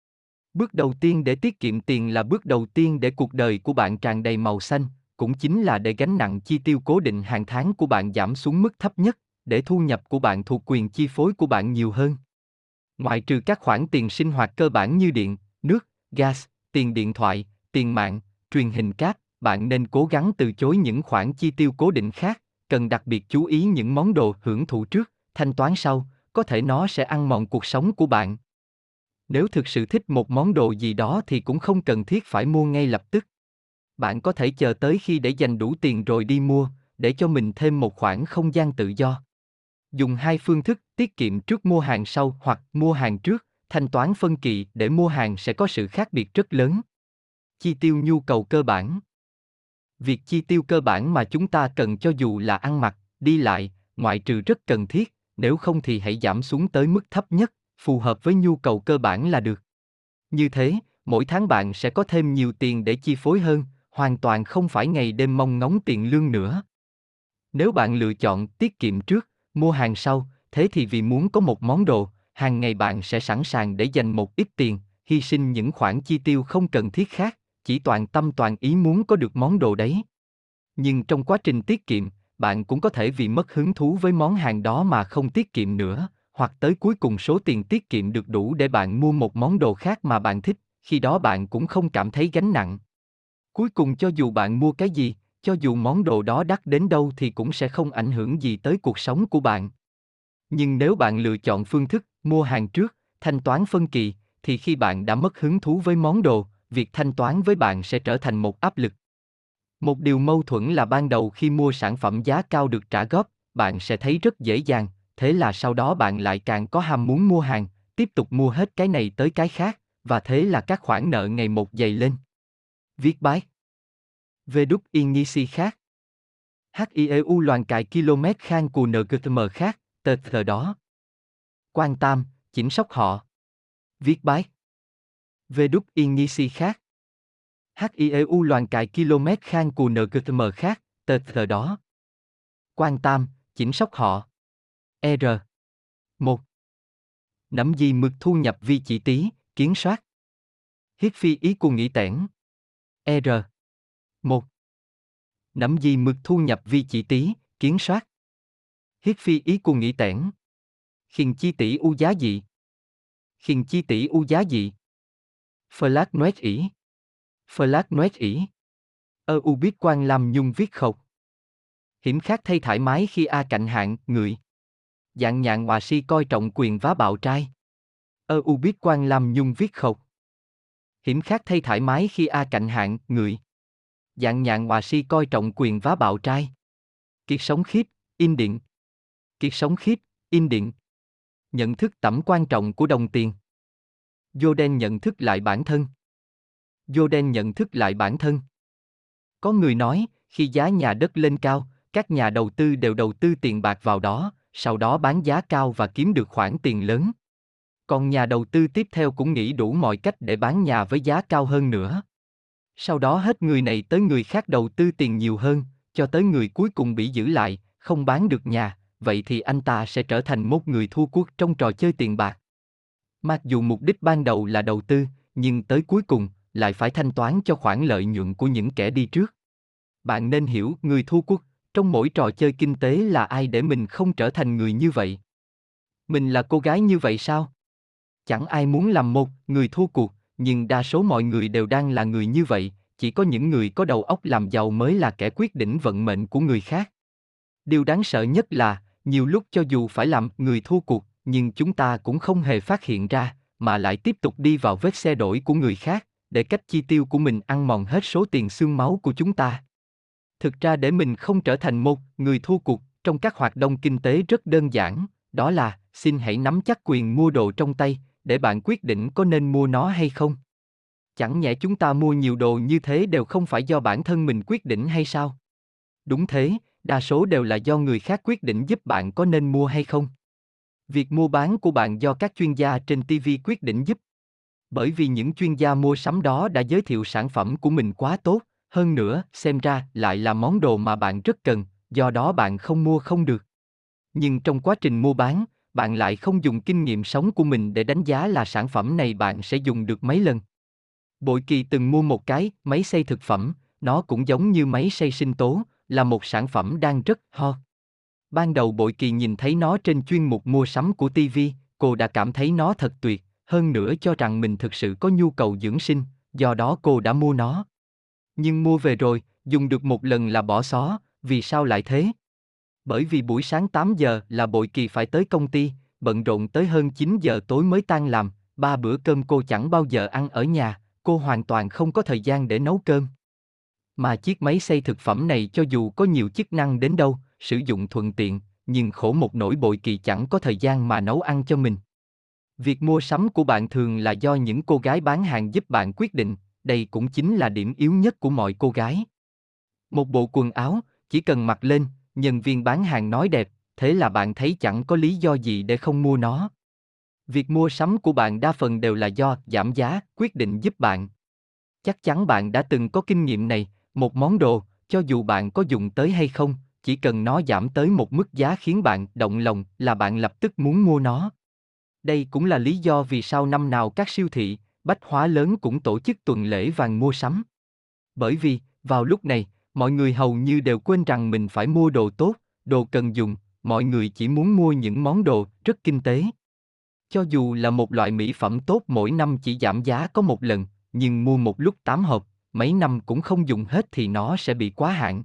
Bước đầu tiên để tiết kiệm tiền là bước đầu tiên để cuộc đời của bạn tràn đầy màu xanh, cũng chính là để gánh nặng chi tiêu cố định hàng tháng của bạn giảm xuống mức thấp nhất, để thu nhập của bạn thuộc quyền chi phối của bạn nhiều hơn. Ngoại trừ các khoản tiền sinh hoạt cơ bản như điện, nước, gas, tiền điện thoại, tiền mạng, truyền hình cáp, bạn nên cố gắng từ chối những khoản chi tiêu cố định khác, cần đặc biệt chú ý những món đồ hưởng thụ trước, thanh toán sau, có thể nó sẽ ăn mòn cuộc sống của bạn. Nếu thực sự thích một món đồ gì đó thì cũng không cần thiết phải mua ngay lập tức. Bạn có thể chờ tới khi để dành đủ tiền rồi đi mua, để cho mình thêm một khoảng không gian tự do. Dùng hai phương thức tiết kiệm trước mua hàng sau hoặc mua hàng trước, thanh toán phân kỳ để mua hàng sẽ có sự khác biệt rất lớn. Chi tiêu nhu cầu cơ bản. Việc chi tiêu cơ bản mà chúng ta cần cho dù là ăn mặc, đi lại, ngoại trừ rất cần thiết, nếu không thì hãy giảm xuống tới mức thấp nhất, phù hợp với nhu cầu cơ bản là được. Như thế, mỗi tháng bạn sẽ có thêm nhiều tiền để chi phối hơn, hoàn toàn không phải ngày đêm mong ngóng tiền lương nữa. Nếu bạn lựa chọn tiết kiệm trước, mua hàng sau, thế thì vì muốn có một món đồ, hàng ngày bạn sẽ sẵn sàng để dành một ít tiền, hy sinh những khoản chi tiêu không cần thiết khác, chỉ toàn tâm toàn ý muốn có được món đồ đấy. Nhưng trong quá trình tiết kiệm, bạn cũng có thể vì mất hứng thú với món hàng đó mà không tiết kiệm nữa, hoặc tới cuối cùng số tiền tiết kiệm được đủ để bạn mua một món đồ khác mà bạn thích, khi đó bạn cũng không cảm thấy gánh nặng. Cuối cùng cho dù bạn mua cái gì, cho dù món đồ đó đắt đến đâu thì cũng sẽ không ảnh hưởng gì tới cuộc sống của bạn. Nhưng nếu bạn lựa chọn phương thức mua hàng trước, thanh toán phân kỳ, thì khi bạn đã mất hứng thú với món đồ, việc thanh toán với bạn sẽ trở thành một áp lực. Một điều mâu thuẫn là ban đầu khi mua sản phẩm giá cao được trả góp, bạn sẽ thấy rất dễ dàng, thế là sau đó bạn lại càng có ham muốn mua hàng, tiếp tục mua hết cái này tới cái khác, và thế là các khoản nợ ngày một dày lên. Viết bài. Về đúc yên nghi si khác. HIEU loàn cài km khang cù nờ gtm khác, tờ thờ đó. Quan Tam, chỉnh sóc họ. Viết bài. Về đúc yên nghi si khác. HIEU loàn cài km khang cù nờ gtm khác, tờ thờ đó. Quan Tam, chỉnh sóc họ. R. một. Nắm gì mực thu nhập vi chỉ tí, kiến soát. Hiết phi ý cu nghĩ tẻn. R. một. Nắm gì mực thu nhập vi chỉ tí, kiến soát. Hiết phi ý cu nghĩ tẻn. Khiền chi tỷ u giá dị. Khiên chi tỷ u giá dị. Flash noét ỉ. Flash noét ỉ. Ơ u biết quan làm nhung viết khộc. Hiểm khác thay thoải mái khi A cạnh hạn, người. Dạng nhạn hòa si coi trọng quyền vá bạo trai. Ơ u biết quan làm nhung viết khộc. Hiểm khác thay thoải mái khi A cạnh hạn, người. Dạng nhạn hòa si coi trọng quyền vá bạo trai. Kiệt sống khiếp, in điện. Kiệt sống khiếp, in điện. Nhận thức tầm quan trọng của đồng tiền. Jordan nhận thức lại bản thân. Jordan nhận thức lại bản thân. Có người nói, khi giá nhà đất lên cao, các nhà đầu tư đều đầu tư tiền bạc vào đó, sau đó bán giá cao và kiếm được khoản tiền lớn. Còn nhà đầu tư tiếp theo cũng nghĩ đủ mọi cách để bán nhà với giá cao hơn nữa. Sau đó hết người này tới người khác đầu tư tiền nhiều hơn, cho tới người cuối cùng bị giữ lại, không bán được nhà, vậy thì anh ta sẽ trở thành một người thua cuộc trong trò chơi tiền bạc. Mặc dù mục đích ban đầu là đầu tư, nhưng tới cuối cùng, lại phải thanh toán cho khoản lợi nhuận của những kẻ đi trước. Bạn nên hiểu người thua cuộc trong mỗi trò chơi kinh tế là ai để mình không trở thành người như vậy. Mình là cô gái như vậy sao? Chẳng ai muốn làm một người thua cuộc, nhưng đa số mọi người đều đang là người như vậy, chỉ có những người có đầu óc làm giàu mới là kẻ quyết định vận mệnh của người khác. Điều đáng sợ nhất là, nhiều lúc cho dù phải làm người thua cuộc, nhưng chúng ta cũng không hề phát hiện ra, mà lại tiếp tục đi vào vết xe đổ của người khác, để cách chi tiêu của mình ăn mòn hết số tiền xương máu của chúng ta. Thực ra để mình không trở thành một người thua cuộc trong các hoạt động kinh tế rất đơn giản, đó là xin hãy nắm chắc quyền mua đồ trong tay, để bạn quyết định có nên mua nó hay không. Chẳng nhẽ chúng ta mua nhiều đồ như thế đều không phải do bản thân mình quyết định hay sao? Đúng thế, đa số đều là do người khác quyết định giúp bạn có nên mua hay không. Việc mua bán của bạn do các chuyên gia trên ti vi quyết định giúp. Bởi vì những chuyên gia mua sắm đó đã giới thiệu sản phẩm của mình quá tốt, hơn nữa, xem ra lại là món đồ mà bạn rất cần, do đó bạn không mua không được. Nhưng trong quá trình mua bán, bạn lại không dùng kinh nghiệm sống của mình để đánh giá là sản phẩm này bạn sẽ dùng được mấy lần. Bội Kỳ từng mua một cái máy xay thực phẩm, nó cũng giống như máy xay sinh tố, là một sản phẩm đang rất hot. Ban đầu Bội Kỳ nhìn thấy nó trên chuyên mục mua sắm của ti vi, cô đã cảm thấy nó thật tuyệt, hơn nữa cho rằng mình thực sự có nhu cầu dưỡng sinh, do đó cô đã mua nó. Nhưng mua về rồi, dùng được một lần là bỏ xó, vì sao lại thế? Bởi vì buổi sáng tám giờ là Bội Kỳ phải tới công ty, bận rộn tới hơn chín giờ tối mới tan làm, ba bữa cơm cô chẳng bao giờ ăn ở nhà, cô hoàn toàn không có thời gian để nấu cơm. Mà chiếc máy xay thực phẩm này cho dù có nhiều chức năng đến đâu, sử dụng thuận tiện, nhưng khổ một nỗi Bội Kỳ chẳng có thời gian mà nấu ăn cho mình. Việc mua sắm của bạn thường là do những cô gái bán hàng giúp bạn quyết định, đây cũng chính là điểm yếu nhất của mọi cô gái. Một bộ quần áo, chỉ cần mặc lên, nhân viên bán hàng nói đẹp, thế là bạn thấy chẳng có lý do gì để không mua nó. Việc mua sắm của bạn đa phần đều là do giảm giá quyết định giúp bạn. Chắc chắn bạn đã từng có kinh nghiệm này, một món đồ, cho dù bạn có dùng tới hay không, chỉ cần nó giảm tới một mức giá khiến bạn động lòng là bạn lập tức muốn mua nó. Đây cũng là lý do vì sao năm nào các siêu thị, bách hóa lớn cũng tổ chức tuần lễ vàng mua sắm. Bởi vì, vào lúc này, mọi người hầu như đều quên rằng mình phải mua đồ tốt, đồ cần dùng, mọi người chỉ muốn mua những món đồ rất kinh tế. Cho dù là một loại mỹ phẩm tốt mỗi năm chỉ giảm giá có một lần, nhưng mua một lúc tám hộp, mấy năm cũng không dùng hết thì nó sẽ bị quá hạn.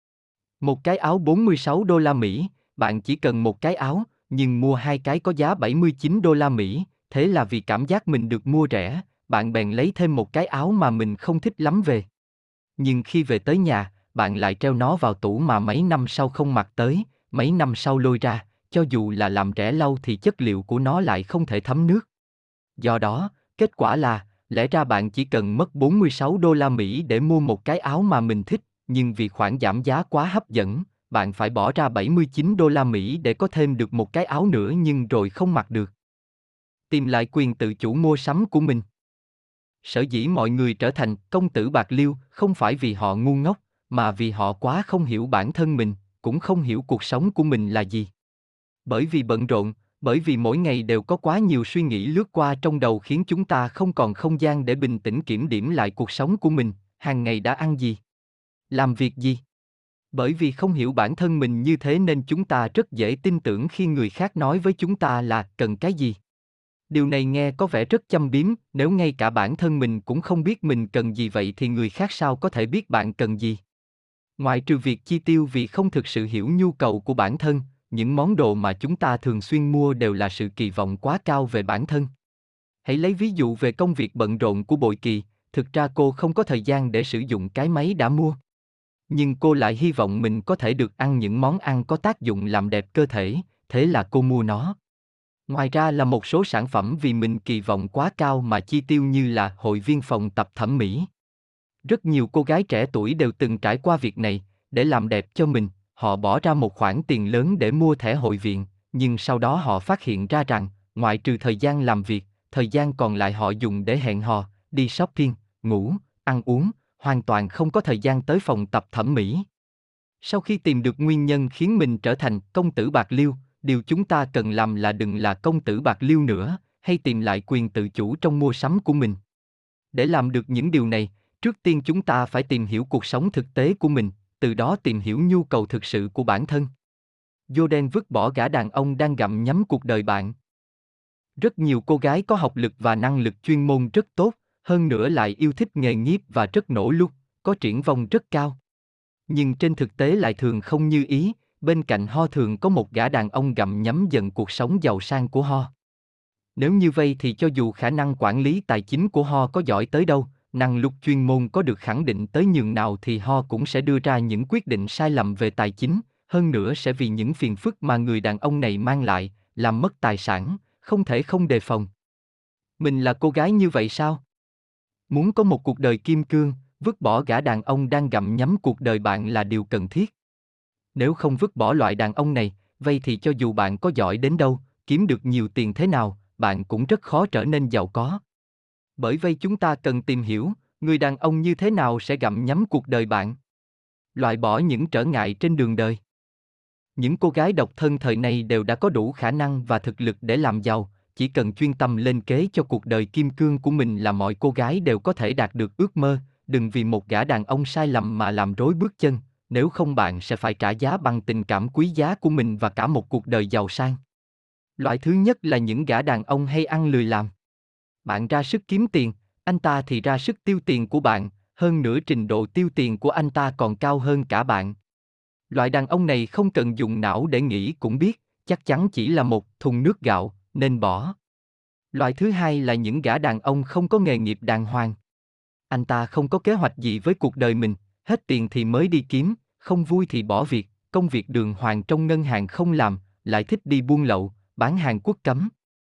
Một cái áo bốn mươi sáu đô la Mỹ, bạn chỉ cần một cái áo, nhưng mua hai cái có giá bảy mươi chín đô la Mỹ, thế là vì cảm giác mình được mua rẻ, bạn bèn lấy thêm một cái áo mà mình không thích lắm về. Nhưng khi về tới nhà, bạn lại treo nó vào tủ mà mấy năm sau không mặc tới, mấy năm sau lôi ra, cho dù là làm rẻ lâu thì chất liệu của nó lại không thể thấm nước. Do đó, kết quả là, lẽ ra bạn chỉ cần mất bốn mươi sáu đô la Mỹ để mua một cái áo mà mình thích, nhưng vì khoản giảm giá quá hấp dẫn, bạn phải bỏ ra bảy mươi chín đô la Mỹ để có thêm được một cái áo nữa nhưng rồi không mặc được. Tìm lại quyền tự chủ mua sắm của mình. Sở dĩ mọi người trở thành công tử bạc liêu không phải vì họ ngu ngốc, mà vì họ quá không hiểu bản thân mình, cũng không hiểu cuộc sống của mình là gì. Bởi vì bận rộn, bởi vì mỗi ngày đều có quá nhiều suy nghĩ lướt qua trong đầu khiến chúng ta không còn không gian để bình tĩnh kiểm điểm lại cuộc sống của mình, hàng ngày đã ăn gì, làm việc gì. Bởi vì không hiểu bản thân mình như thế nên chúng ta rất dễ tin tưởng khi người khác nói với chúng ta là cần cái gì. Điều này nghe có vẻ rất châm biếm, nếu ngay cả bản thân mình cũng không biết mình cần gì vậy thì người khác sao có thể biết bạn cần gì? Ngoại trừ việc chi tiêu vì không thực sự hiểu nhu cầu của bản thân, những món đồ mà chúng ta thường xuyên mua đều là sự kỳ vọng quá cao về bản thân. Hãy lấy ví dụ về công việc bận rộn của Bội Kỳ, thực ra cô không có thời gian để sử dụng cái máy đã mua. Nhưng cô lại hy vọng mình có thể được ăn những món ăn có tác dụng làm đẹp cơ thể, thế là cô mua nó. Ngoài ra là một số sản phẩm vì mình kỳ vọng quá cao mà chi tiêu như là hội viên phòng tập thẩm mỹ. Rất nhiều cô gái trẻ tuổi đều từng trải qua việc này, để làm đẹp cho mình, họ bỏ ra một khoản tiền lớn để mua thẻ hội viện, nhưng sau đó họ phát hiện ra rằng, ngoại trừ thời gian làm việc, thời gian còn lại họ dùng để hẹn hò, đi shopping, ngủ, ăn uống, hoàn toàn không có thời gian tới phòng tập thẩm mỹ. Sau khi tìm được nguyên nhân khiến mình trở thành công tử bạc liêu, điều chúng ta cần làm là đừng là công tử bạc liêu nữa, hay tìm lại quyền tự chủ trong mua sắm của mình. Để làm được những điều này, trước tiên chúng ta phải tìm hiểu cuộc sống thực tế của mình, từ đó tìm hiểu nhu cầu thực sự của bản thân. Jordan vứt bỏ gã đàn ông đang gặm nhấm cuộc đời bạn. Rất nhiều cô gái có học lực và năng lực chuyên môn rất tốt, hơn nữa lại yêu thích nghề nghiệp và rất nỗ lực, có triển vọng rất cao. Nhưng trên thực tế lại thường không như ý, bên cạnh Ho thường có một gã đàn ông gặm nhấm dần cuộc sống giàu sang của Ho. Nếu như vậy thì cho dù khả năng quản lý tài chính của Ho có giỏi tới đâu, năng lực chuyên môn có được khẳng định tới nhường nào thì Ho cũng sẽ đưa ra những quyết định sai lầm về tài chính, hơn nữa sẽ vì những phiền phức mà người đàn ông này mang lại, làm mất tài sản, không thể không đề phòng. Mình là cô gái như vậy sao? Muốn có một cuộc đời kim cương, vứt bỏ gã đàn ông đang gặm nhấm cuộc đời bạn là điều cần thiết. Nếu không vứt bỏ loại đàn ông này, vậy thì cho dù bạn có giỏi đến đâu, kiếm được nhiều tiền thế nào, bạn cũng rất khó trở nên giàu có. Bởi vậy chúng ta cần tìm hiểu, người đàn ông như thế nào sẽ gặm nhấm cuộc đời bạn. Loại bỏ những trở ngại trên đường đời. Những cô gái độc thân thời này đều đã có đủ khả năng và thực lực để làm giàu, chỉ cần chuyên tâm lên kế cho cuộc đời kim cương của mình là mọi cô gái đều có thể đạt được ước mơ, đừng vì một gã đàn ông sai lầm mà làm rối bước chân, nếu không bạn sẽ phải trả giá bằng tình cảm quý giá của mình và cả một cuộc đời giàu sang. Loại thứ nhất là những gã đàn ông hay ăn lười làm. Bạn ra sức kiếm tiền, anh ta thì ra sức tiêu tiền của bạn, hơn nữa trình độ tiêu tiền của anh ta còn cao hơn cả bạn. Loại đàn ông này không cần dùng não để nghĩ cũng biết, chắc chắn chỉ là một thùng nước gạo, nên bỏ. Loại thứ hai là những gã đàn ông không có nghề nghiệp đàng hoàng. Anh ta không có kế hoạch gì với cuộc đời mình, hết tiền thì mới đi kiếm, không vui thì bỏ việc, công việc đường hoàng trong ngân hàng không làm, lại thích đi buôn lậu, bán hàng quốc cấm.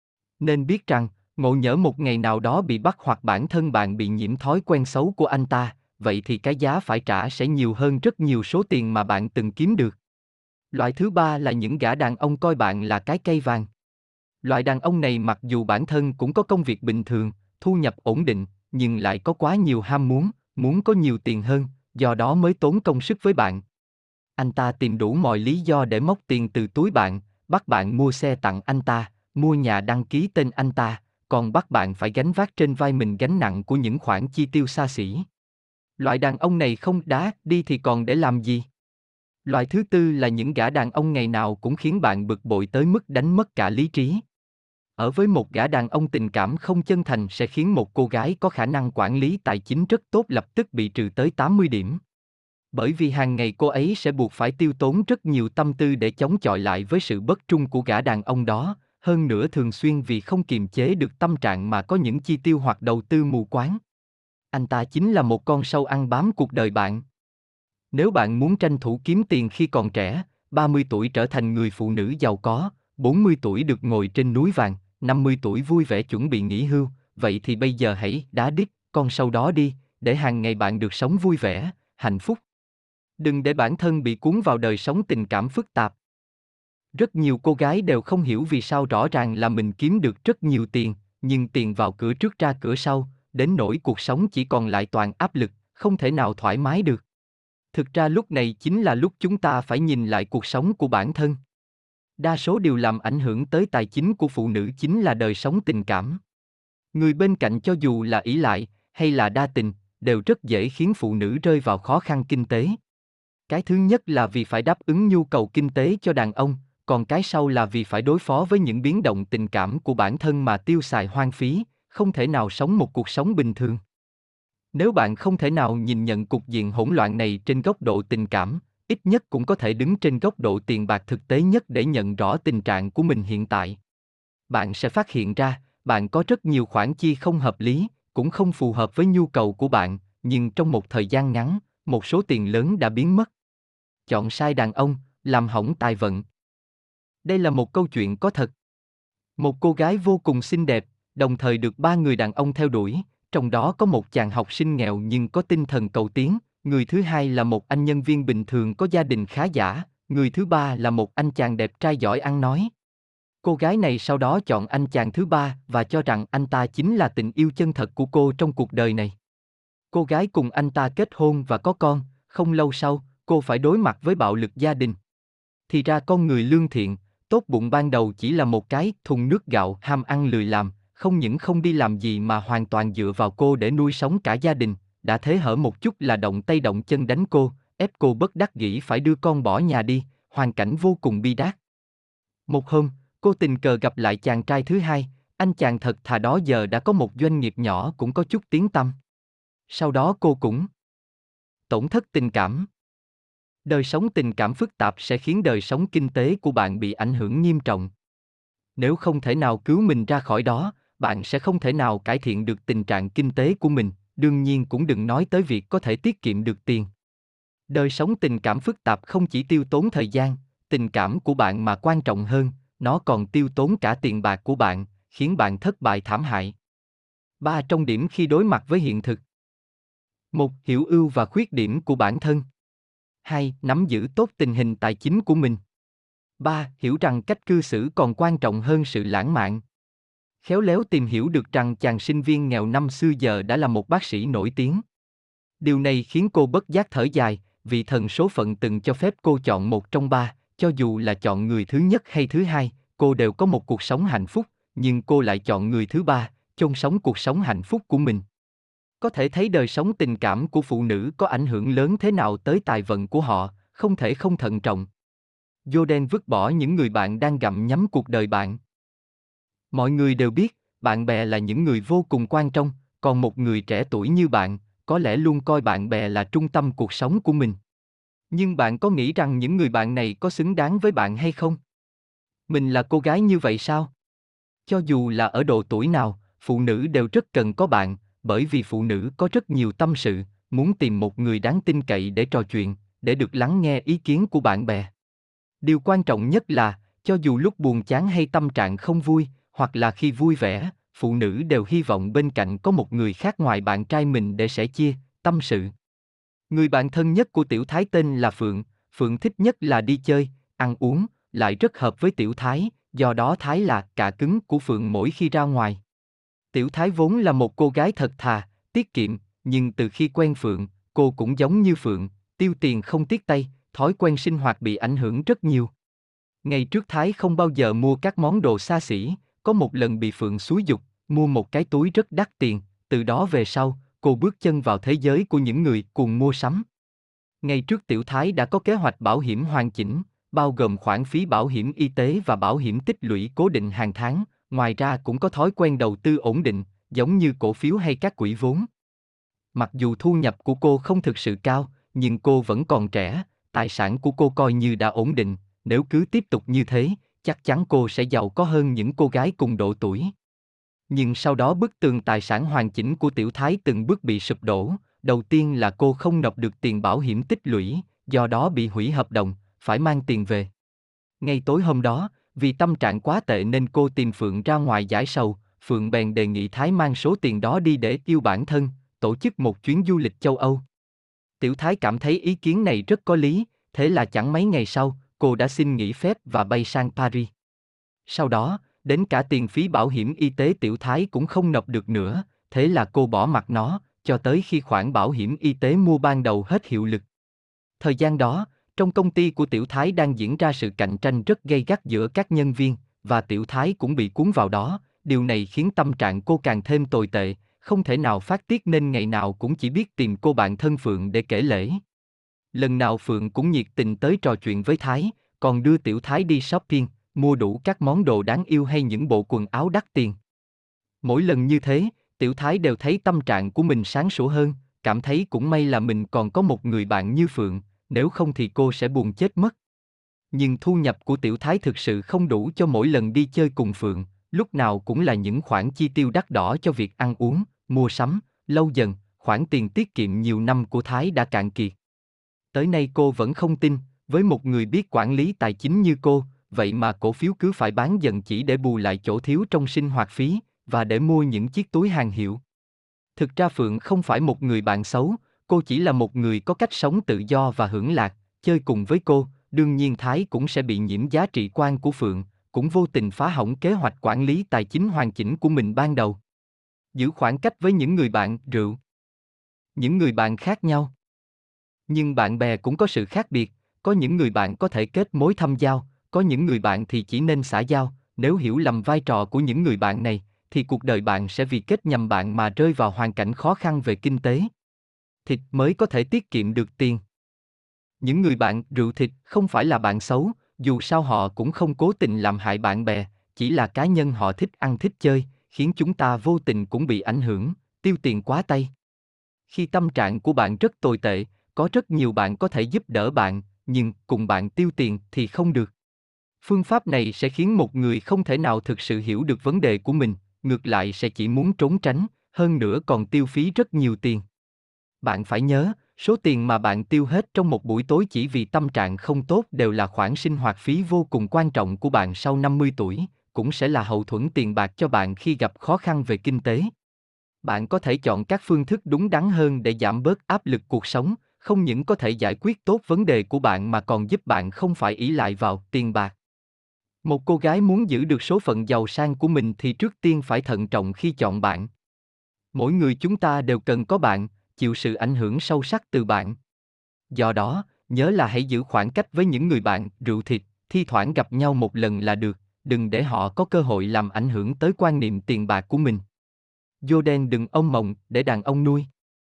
Nên biết rằng, ngộ nhỡ một ngày nào đó bị bắt hoặc bản thân bạn bị nhiễm thói quen xấu của anh ta, vậy thì cái giá phải trả sẽ nhiều hơn rất nhiều số tiền mà bạn từng kiếm được. Loại thứ ba là những gã đàn ông coi bạn là cái cây vàng. Loại đàn ông này mặc dù bản thân cũng có công việc bình thường, thu nhập ổn định, nhưng lại có quá nhiều ham muốn, muốn có nhiều tiền hơn, do đó mới tốn công sức với bạn. Anh ta tìm đủ mọi lý do để móc tiền từ túi bạn, bắt bạn mua xe tặng anh ta, mua nhà đăng ký tên anh ta, còn bắt bạn phải gánh vác trên vai mình gánh nặng của những khoản chi tiêu xa xỉ. Loại đàn ông này không đá đi thì còn để làm gì? Loại thứ tư là những gã đàn ông ngày nào cũng khiến bạn bực bội tới mức đánh mất cả lý trí. Ở với một gã đàn ông tình cảm không chân thành sẽ khiến một cô gái có khả năng quản lý tài chính rất tốt lập tức bị trừ tới tám mươi điểm. Bởi vì hàng ngày cô ấy sẽ buộc phải tiêu tốn rất nhiều tâm tư để chống chọi lại với sự bất trung của gã đàn ông đó, hơn nữa thường xuyên vì không kiềm chế được tâm trạng mà có những chi tiêu hoặc đầu tư mù quáng. Anh ta chính là một con sâu ăn bám cuộc đời bạn. Nếu bạn muốn tranh thủ kiếm tiền khi còn trẻ, ba mươi tuổi trở thành người phụ nữ giàu có, bốn mươi tuổi được ngồi trên núi vàng, năm mươi tuổi vui vẻ chuẩn bị nghỉ hưu, vậy thì bây giờ hãy đá đít con sâu đó đi, để hàng ngày bạn được sống vui vẻ, hạnh phúc. Đừng để bản thân bị cuốn vào đời sống tình cảm phức tạp. Rất nhiều cô gái đều không hiểu vì sao rõ ràng là mình kiếm được rất nhiều tiền, nhưng tiền vào cửa trước ra cửa sau, đến nỗi cuộc sống chỉ còn lại toàn áp lực, không thể nào thoải mái được. Thực ra lúc này chính là lúc chúng ta phải nhìn lại cuộc sống của bản thân. Đa số điều làm ảnh hưởng tới tài chính của phụ nữ chính là đời sống tình cảm. Người bên cạnh cho dù là ỷ lại, hay là đa tình, đều rất dễ khiến phụ nữ rơi vào khó khăn kinh tế. Cái thứ nhất là vì phải đáp ứng nhu cầu kinh tế cho đàn ông, còn cái sau là vì phải đối phó với những biến động tình cảm của bản thân mà tiêu xài hoang phí, không thể nào sống một cuộc sống bình thường. Nếu bạn không thể nào nhìn nhận cục diện hỗn loạn này trên góc độ tình cảm, ít nhất cũng có thể đứng trên góc độ tiền bạc thực tế nhất để nhận rõ tình trạng của mình hiện tại. Bạn sẽ phát hiện ra, bạn có rất nhiều khoản chi không hợp lý, cũng không phù hợp với nhu cầu của bạn, nhưng trong một thời gian ngắn, một số tiền lớn đã biến mất. Chọn sai đàn ông, làm hỏng tài vận. Đây là một câu chuyện có thật. Một cô gái vô cùng xinh đẹp, đồng thời được ba người đàn ông theo đuổi, trong đó có một chàng học sinh nghèo nhưng có tinh thần cầu tiến, người thứ hai là một anh nhân viên bình thường có gia đình khá giả, người thứ ba là một anh chàng đẹp trai giỏi ăn nói. Cô gái này sau đó chọn anh chàng thứ ba và cho rằng anh ta chính là tình yêu chân thật của cô trong cuộc đời này. Cô gái cùng anh ta kết hôn và có con, không lâu sau, cô phải đối mặt với bạo lực gia đình. Thì ra con người lương thiện, tốt bụng ban đầu chỉ là một cái thùng nước gạo ham ăn lười làm, không những không đi làm gì mà hoàn toàn dựa vào cô để nuôi sống cả gia đình, đã thế hở một chút là động tay động chân đánh cô, ép cô bất đắc dĩ phải đưa con bỏ nhà đi, hoàn cảnh vô cùng bi đát. Một hôm, cô tình cờ gặp lại chàng trai thứ hai, anh chàng thật thà đó giờ đã có một doanh nghiệp nhỏ cũng có chút tiếng tăm. Sau đó cô cũng tổn thất tình cảm. Đời sống tình cảm phức tạp sẽ khiến đời sống kinh tế của bạn bị ảnh hưởng nghiêm trọng. Nếu không thể nào cứu mình ra khỏi đó, bạn sẽ không thể nào cải thiện được tình trạng kinh tế của mình, đương nhiên cũng đừng nói tới việc có thể tiết kiệm được tiền. Đời sống tình cảm phức tạp không chỉ tiêu tốn thời gian, tình cảm của bạn mà quan trọng hơn, nó còn tiêu tốn cả tiền bạc của bạn, khiến bạn thất bại thảm hại. Ba trong điểm khi đối mặt với hiện thực. Một, hiểu ưu và khuyết điểm của bản thân. Hai, nắm giữ tốt tình hình tài chính của mình. Ba, hiểu rằng cách cư xử còn quan trọng hơn sự lãng mạn. Khéo léo tìm hiểu được rằng chàng sinh viên nghèo năm xưa giờ đã là một bác sĩ nổi tiếng. Điều này khiến cô bất giác thở dài, vì thần số phận từng cho phép cô chọn một trong ba, cho dù là chọn người thứ nhất hay thứ hai, cô đều có một cuộc sống hạnh phúc, nhưng cô lại chọn người thứ ba, chôn sống cuộc sống hạnh phúc của mình. Có thể thấy đời sống tình cảm của phụ nữ có ảnh hưởng lớn thế nào tới tài vận của họ, không thể không thận trọng. Jordan vứt bỏ những người bạn đang gặm nhấm cuộc đời bạn. Mọi người đều biết, bạn bè là những người vô cùng quan trọng, còn một người trẻ tuổi như bạn, có lẽ luôn coi bạn bè là trung tâm cuộc sống của mình. Nhưng bạn có nghĩ rằng những người bạn này có xứng đáng với bạn hay không? Mình là cô gái như vậy sao? Cho dù là ở độ tuổi nào, phụ nữ đều rất cần có bạn, bởi vì phụ nữ có rất nhiều tâm sự, muốn tìm một người đáng tin cậy để trò chuyện, để được lắng nghe ý kiến của bạn bè. Điều quan trọng nhất là, cho dù lúc buồn chán hay tâm trạng không vui, hoặc là khi vui vẻ, phụ nữ đều hy vọng bên cạnh có một người khác ngoài bạn trai mình để sẻ chia, tâm sự. Người bạn thân nhất của Tiểu Thái tên là Phượng, Phượng thích nhất là đi chơi, ăn uống, lại rất hợp với Tiểu Thái, do đó Thái là cạ cứng của Phượng mỗi khi ra ngoài. Tiểu Thái vốn là một cô gái thật thà, tiết kiệm, nhưng từ khi quen Phượng, cô cũng giống như Phượng, tiêu tiền không tiếc tay, thói quen sinh hoạt bị ảnh hưởng rất nhiều. Ngày trước Thái không bao giờ mua các món đồ xa xỉ, có một lần bị Phượng xúi giục, mua một cái túi rất đắt tiền, từ đó về sau, cô bước chân vào thế giới của những người cùng mua sắm. Ngày trước Tiểu Thái đã có kế hoạch bảo hiểm hoàn chỉnh, bao gồm khoản phí bảo hiểm y tế và bảo hiểm tích lũy cố định hàng tháng, ngoài ra cũng có thói quen đầu tư ổn định, giống như cổ phiếu hay các quỹ vốn. Mặc dù thu nhập của cô không thực sự cao, nhưng cô vẫn còn trẻ, tài sản của cô coi như đã ổn định, nếu cứ tiếp tục như thế, chắc chắn cô sẽ giàu có hơn những cô gái cùng độ tuổi. Nhưng sau đó bức tường tài sản hoàn chỉnh của Tiểu Thái từng bước bị sụp đổ, đầu tiên là cô không nộp được tiền bảo hiểm tích lũy, do đó bị hủy hợp đồng, phải mang tiền về. Ngay tối hôm đó, vì tâm trạng quá tệ nên cô tìm Phượng ra ngoài giải sầu, Phượng bèn đề nghị Thái mang số tiền đó đi để yêu bản thân, tổ chức một chuyến du lịch châu Âu. Tiểu Thái cảm thấy ý kiến này rất có lý, thế là chẳng mấy ngày sau, cô đã xin nghỉ phép và bay sang Paris. Sau đó, đến cả tiền phí bảo hiểm y tế Tiểu Thái cũng không nộp được nữa, thế là cô bỏ mặc nó, cho tới khi khoản bảo hiểm y tế mua ban đầu hết hiệu lực. Thời gian đó, trong công ty của Tiểu Thái đang diễn ra sự cạnh tranh rất gay gắt giữa các nhân viên, và Tiểu Thái cũng bị cuốn vào đó, điều này khiến tâm trạng cô càng thêm tồi tệ, không thể nào phát tiết nên ngày nào cũng chỉ biết tìm cô bạn thân Phượng để kể lể. Lần nào Phượng cũng nhiệt tình tới trò chuyện với Thái, còn đưa Tiểu Thái đi shopping, mua đủ các món đồ đáng yêu hay những bộ quần áo đắt tiền. Mỗi lần như thế, Tiểu Thái đều thấy tâm trạng của mình sáng sủa hơn, cảm thấy cũng may là mình còn có một người bạn như Phượng, nếu không thì cô sẽ buồn chết mất. Nhưng thu nhập của Tiểu Thái thực sự không đủ cho mỗi lần đi chơi cùng Phượng, lúc nào cũng là những khoản chi tiêu đắt đỏ cho việc ăn uống, mua sắm, lâu dần, khoản tiền tiết kiệm nhiều năm của Thái đã cạn kiệt. Tới nay cô vẫn không tin, với một người biết quản lý tài chính như cô, vậy mà cổ phiếu cứ phải bán dần chỉ để bù lại chỗ thiếu trong sinh hoạt phí, và để mua những chiếc túi hàng hiệu. Thực ra Phượng không phải một người bạn xấu, cô chỉ là một người có cách sống tự do và hưởng lạc, chơi cùng với cô, đương nhiên Thái cũng sẽ bị nhiễm giá trị quan của Phượng, cũng vô tình phá hỏng kế hoạch quản lý tài chính hoàn chỉnh của mình ban đầu. Giữ khoảng cách với những người bạn, rượu. Những người bạn khác nhau. Nhưng bạn bè cũng có sự khác biệt, có những người bạn có thể kết mối thâm giao, có những người bạn thì chỉ nên xã giao, nếu hiểu lầm vai trò của những người bạn này, thì cuộc đời bạn sẽ vì kết nhầm bạn mà rơi vào hoàn cảnh khó khăn về kinh tế. Thịt mới có thể tiết kiệm được tiền. Những người bạn rượu thịt không phải là bạn xấu, dù sao họ cũng không cố tình làm hại bạn bè, chỉ là cá nhân họ thích ăn thích chơi, khiến chúng ta vô tình cũng bị ảnh hưởng, tiêu tiền quá tay. Khi tâm trạng của bạn rất tồi tệ, có rất nhiều bạn có thể giúp đỡ bạn, nhưng cùng bạn tiêu tiền thì không được. Phương pháp này sẽ khiến một người không thể nào thực sự hiểu được vấn đề của mình, ngược lại sẽ chỉ muốn trốn tránh, hơn nữa còn tiêu phí rất nhiều tiền. Bạn phải nhớ, số tiền mà bạn tiêu hết trong một buổi tối chỉ vì tâm trạng không tốt đều là khoản sinh hoạt phí vô cùng quan trọng của bạn sau năm mươi tuổi, cũng sẽ là hậu thuẫn tiền bạc cho bạn khi gặp khó khăn về kinh tế. Bạn có thể chọn các phương thức đúng đắn hơn để giảm bớt áp lực cuộc sống, không những có thể giải quyết tốt vấn đề của bạn mà còn giúp bạn không phải ỷ lại vào tiền bạc. Một cô gái muốn giữ được số phận giàu sang của mình thì trước tiên phải thận trọng khi chọn bạn. Mỗi người chúng ta đều cần có bạn, chịu sự ảnh hưởng sâu sắc từ bạn. Do đó, nhớ là hãy giữ khoảng cách với những người bạn rượu thịt, thi thoảng gặp nhau một lần là được, đừng để họ có cơ hội làm ảnh hưởng tới quan niệm tiền bạc của mình. Vô đen đừng ông mộng, để đàn ông nuôi.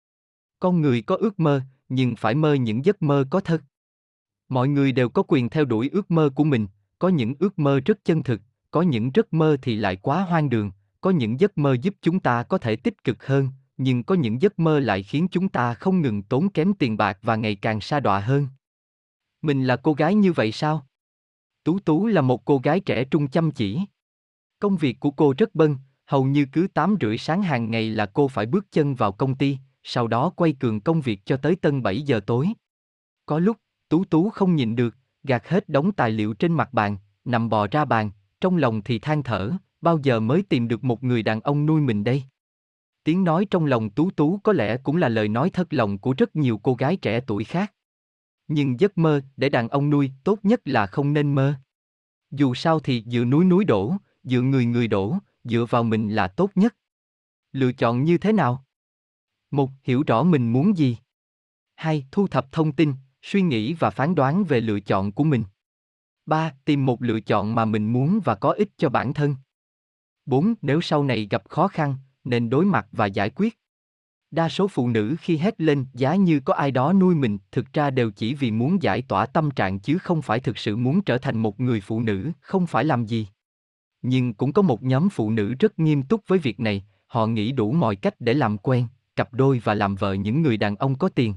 Con người có ước mơ, nhưng phải mơ những giấc mơ có thật. Mọi người đều có quyền theo đuổi ước mơ của mình, có những ước mơ rất chân thực, có những giấc mơ thì lại quá hoang đường, có những giấc mơ giúp chúng ta có thể tích cực hơn, nhưng có những giấc mơ lại khiến chúng ta không ngừng tốn kém tiền bạc và ngày càng sa đọa hơn. Mình là cô gái như vậy sao? Tú Tú là một cô gái trẻ trung chăm chỉ. Công việc của cô rất bận, hầu như cứ tám rưỡi sáng hàng ngày là cô phải bước chân vào công ty, sau đó quay cuồng công việc cho tới tân bảy giờ tối. Có lúc, Tú Tú không nhịn được, gạt hết đống tài liệu trên mặt bàn, nằm bò ra bàn, trong lòng thì than thở, bao giờ mới tìm được một người đàn ông nuôi mình đây? Tiếng nói trong lòng Tú Tú có lẽ cũng là lời nói thất lòng của rất nhiều cô gái trẻ tuổi khác. Nhưng giấc mơ để đàn ông nuôi tốt nhất là không nên mơ. Dù sao thì dựa núi núi đổ, dựa người người đổ, dựa vào mình là tốt nhất. Lựa chọn như thế nào? Một, hiểu rõ mình muốn gì. Hai, thu thập thông tin, suy nghĩ và phán đoán về lựa chọn của mình. Ba, tìm một lựa chọn mà mình muốn và có ích cho bản thân. Bốn, nếu sau này gặp khó khăn, nên đối mặt và giải quyết. Đa số phụ nữ khi hét lên giá như có ai đó nuôi mình thực ra đều chỉ vì muốn giải tỏa tâm trạng chứ không phải thực sự muốn trở thành một người phụ nữ không phải làm gì. Nhưng cũng có một nhóm phụ nữ rất nghiêm túc với việc này, họ nghĩ đủ mọi cách để làm quen, cặp đôi và làm vợ những người đàn ông có tiền.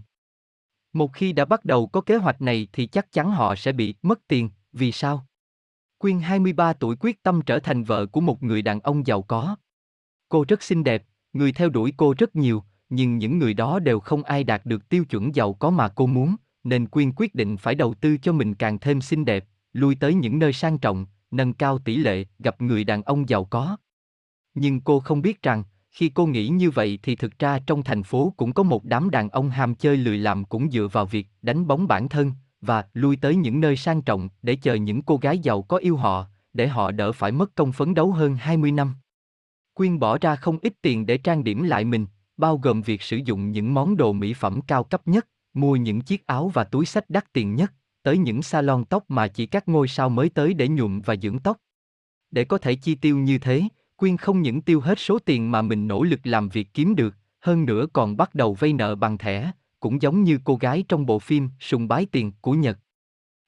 Một khi đã bắt đầu có kế hoạch này thì chắc chắn họ sẽ bị mất tiền, vì sao? Quyên hai mươi ba tuổi quyết tâm trở thành vợ của một người đàn ông giàu có. Cô rất xinh đẹp, người theo đuổi cô rất nhiều, nhưng những người đó đều không ai đạt được tiêu chuẩn giàu có mà cô muốn, nên Quyên quyết định phải đầu tư cho mình càng thêm xinh đẹp, lui tới những nơi sang trọng, nâng cao tỷ lệ gặp người đàn ông giàu có. Nhưng cô không biết rằng, khi cô nghĩ như vậy thì thực ra trong thành phố cũng có một đám đàn ông ham chơi lười làm cũng dựa vào việc đánh bóng bản thân, và lui tới những nơi sang trọng để chờ những cô gái giàu có yêu họ, để họ đỡ phải mất công phấn đấu hơn hai mươi năm. Quyên bỏ ra không ít tiền để trang điểm lại mình, bao gồm việc sử dụng những món đồ mỹ phẩm cao cấp nhất, mua những chiếc áo và túi xách đắt tiền nhất, tới những salon tóc mà chỉ các ngôi sao mới tới để nhuộm và dưỡng tóc. Để có thể chi tiêu như thế, Quyên không những tiêu hết số tiền mà mình nỗ lực làm việc kiếm được, hơn nữa còn bắt đầu vay nợ bằng thẻ, cũng giống như cô gái trong bộ phim Sùng Bái Tiền của Nhật.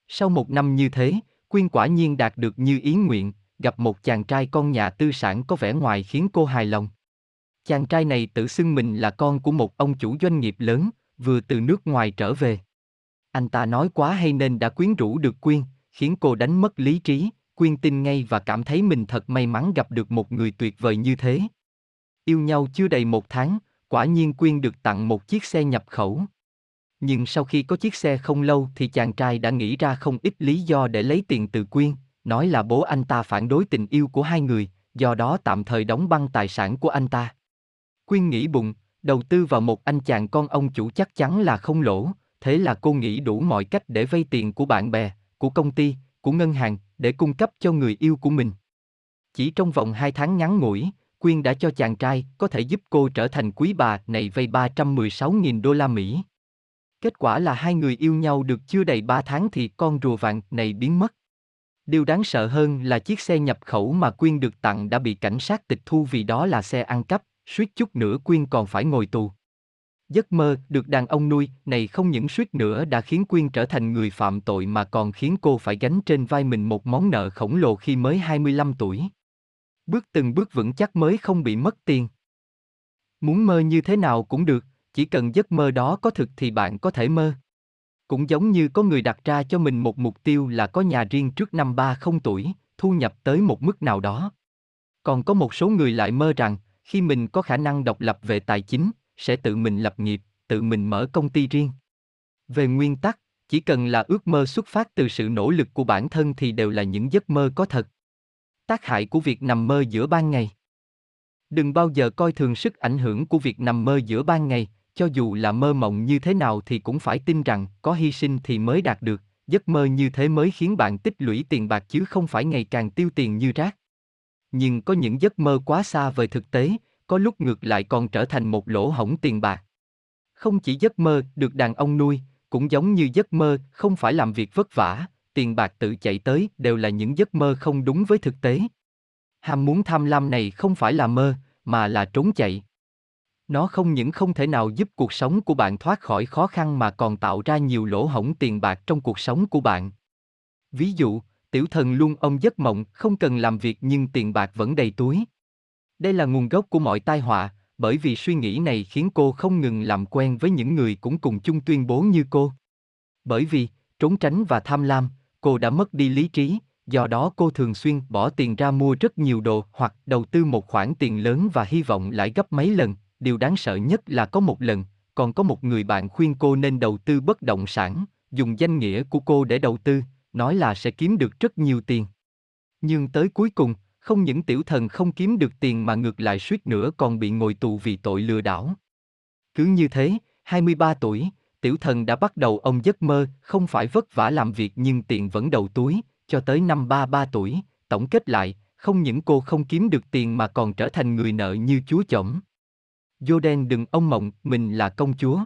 Sau một năm như thế, Quyên quả nhiên đạt được như ý nguyện, gặp một chàng trai con nhà tư sản có vẻ ngoài khiến cô hài lòng. Chàng trai này tự xưng mình là con của một ông chủ doanh nghiệp lớn, vừa từ nước ngoài trở về. Anh ta nói quá hay nên đã quyến rũ được Quyên, khiến cô đánh mất lý trí. Quyên tin ngay và cảm thấy mình thật may mắn gặp được một người tuyệt vời như thế. Yêu nhau chưa đầy một tháng, quả nhiên Quyên được tặng một chiếc xe nhập khẩu. Nhưng sau khi có chiếc xe không lâu thì chàng trai đã nghĩ ra không ít lý do để lấy tiền từ Quyên, nói là bố anh ta phản đối tình yêu của hai người, do đó tạm thời đóng băng tài sản của anh ta. Quyên nghĩ bụng, đầu tư vào một anh chàng con ông chủ chắc chắn là không lỗ, thế là cô nghĩ đủ mọi cách để vay tiền của bạn bè, của công ty, của ngân hàng, để cung cấp cho người yêu của mình. Chỉ trong vòng hai tháng ngắn ngủi, Quyên đã cho chàng trai có thể giúp cô trở thành quý bà này vay ba trăm mười sáu nghìn đô la Mỹ. Kết quả là hai người yêu nhau được chưa đầy ba tháng thì con rùa vàng này biến mất. Điều đáng sợ hơn là chiếc xe nhập khẩu mà Quyên được tặng đã bị cảnh sát tịch thu vì đó là xe ăn cắp, suýt chút nữa Quyên còn phải ngồi tù. Giấc mơ được đàn ông nuôi này không những suýt nữa đã khiến Quyên trở thành người phạm tội mà còn khiến cô phải gánh trên vai mình một món nợ khổng lồ khi mới hai mươi lăm tuổi. Bước từng bước vững chắc mới không bị mất tiền. Muốn mơ như thế nào cũng được, chỉ cần giấc mơ đó có thực thì bạn có thể mơ. Cũng giống như có người đặt ra cho mình một mục tiêu là có nhà riêng trước năm ba mươi tuổi, thu nhập tới một mức nào đó. Còn có một số người lại mơ rằng, khi mình có khả năng độc lập về tài chính, sẽ tự mình lập nghiệp, tự mình mở công ty riêng. Về nguyên tắc, chỉ cần là ước mơ xuất phát từ sự nỗ lực của bản thân thì đều là những giấc mơ có thật. Tác hại của việc nằm mơ giữa ban ngày. Đừng bao giờ coi thường sức ảnh hưởng của việc nằm mơ giữa ban ngày, cho dù là mơ mộng như thế nào thì cũng phải tin rằng có hy sinh thì mới đạt được, giấc mơ như thế mới khiến bạn tích lũy tiền bạc chứ không phải ngày càng tiêu tiền như rác. Nhưng có những giấc mơ quá xa vời thực tế, có lúc ngược lại còn trở thành một lỗ hổng tiền bạc. Không chỉ giấc mơ được đàn ông nuôi, cũng giống như giấc mơ không phải làm việc vất vả, tiền bạc tự chạy tới đều là những giấc mơ không đúng với thực tế. Ham muốn tham lam này không phải là mơ, mà là trốn chạy. Nó không những không thể nào giúp cuộc sống của bạn thoát khỏi khó khăn mà còn tạo ra nhiều lỗ hổng tiền bạc trong cuộc sống của bạn. Ví dụ, tiểu thần luôn ôm giấc mộng không cần làm việc nhưng tiền bạc vẫn đầy túi. Đây là nguồn gốc của mọi tai họa, bởi vì suy nghĩ này khiến cô không ngừng làm quen với những người cũng cùng chung tuyên bố như cô. Bởi vì, trốn tránh và tham lam, cô đã mất đi lý trí, do đó cô thường xuyên bỏ tiền ra mua rất nhiều đồ hoặc đầu tư một khoản tiền lớn và hy vọng lãi gấp mấy lần. Điều đáng sợ nhất là có một lần, còn có một người bạn khuyên cô nên đầu tư bất động sản, dùng danh nghĩa của cô để đầu tư, nói là sẽ kiếm được rất nhiều tiền. Nhưng tới cuối cùng, không những tiểu thần không kiếm được tiền mà ngược lại suýt nữa còn bị ngồi tù vì tội lừa đảo. Cứ như thế, hai mươi ba tuổi, tiểu thần đã bắt đầu ôm giấc mơ, không phải vất vả làm việc nhưng tiền vẫn đầu túi, cho tới năm ba mươi ba tuổi, tổng kết lại, không những cô không kiếm được tiền mà còn trở thành người nợ như chúa chổng. Jordan đừng ông mộng, mình là công chúa.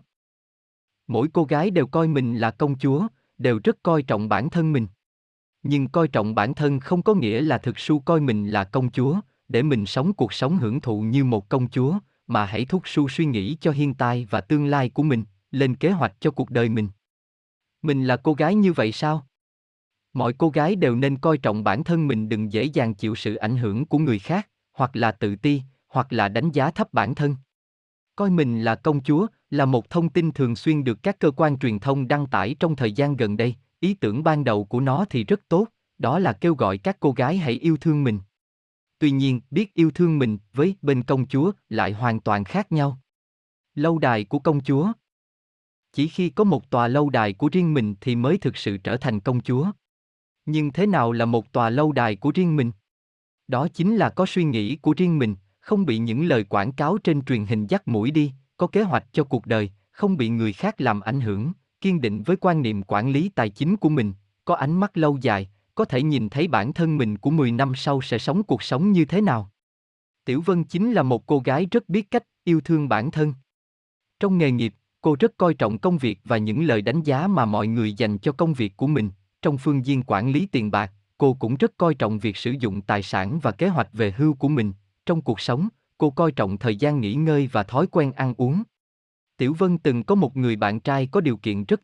Mỗi cô gái đều coi mình là công chúa, đều rất coi trọng bản thân mình. Nhưng coi trọng bản thân không có nghĩa là thực sự coi mình là công chúa, để mình sống cuộc sống hưởng thụ như một công chúa, mà hãy thúc su suy nghĩ cho hiện tại và tương lai của mình, lên kế hoạch cho cuộc đời mình. Mình là cô gái như vậy sao? Mọi cô gái đều nên coi trọng bản thân mình, đừng dễ dàng chịu sự ảnh hưởng của người khác, hoặc là tự ti, hoặc là đánh giá thấp bản thân. Coi mình là công chúa là một thông tin thường xuyên được các cơ quan truyền thông đăng tải trong thời gian gần đây. Ý tưởng ban đầu của nó thì rất tốt, đó là kêu gọi các cô gái hãy yêu thương mình. Tuy nhiên, biết yêu thương mình với bên công chúa lại hoàn toàn khác nhau. Lâu đài của công chúa. Chỉ khi có một tòa lâu đài của riêng mình thì mới thực sự trở thành công chúa. Nhưng thế nào là một tòa lâu đài của riêng mình? Đó chính là có suy nghĩ của riêng mình, không bị những lời quảng cáo trên truyền hình dắt mũi đi, có kế hoạch cho cuộc đời, không bị người khác làm ảnh hưởng, kiên định với quan niệm quản lý tài chính của mình, có ánh mắt lâu dài, có thể nhìn thấy bản thân mình của mười năm sau sẽ sống cuộc sống như thế nào. Tiểu Vân chính là một cô gái rất biết cách yêu thương bản thân. Trong nghề nghiệp, cô rất coi trọng công việc và những lời đánh giá mà mọi người dành cho công việc của mình. Trong phương diện quản lý tiền bạc, cô cũng rất coi trọng việc sử dụng tài sản và kế hoạch về hưu của mình. Trong cuộc sống, cô coi trọng thời gian nghỉ ngơi và thói quen ăn uống. Tiểu Vân từng có một người bạn trai có điều kiện rất tốt,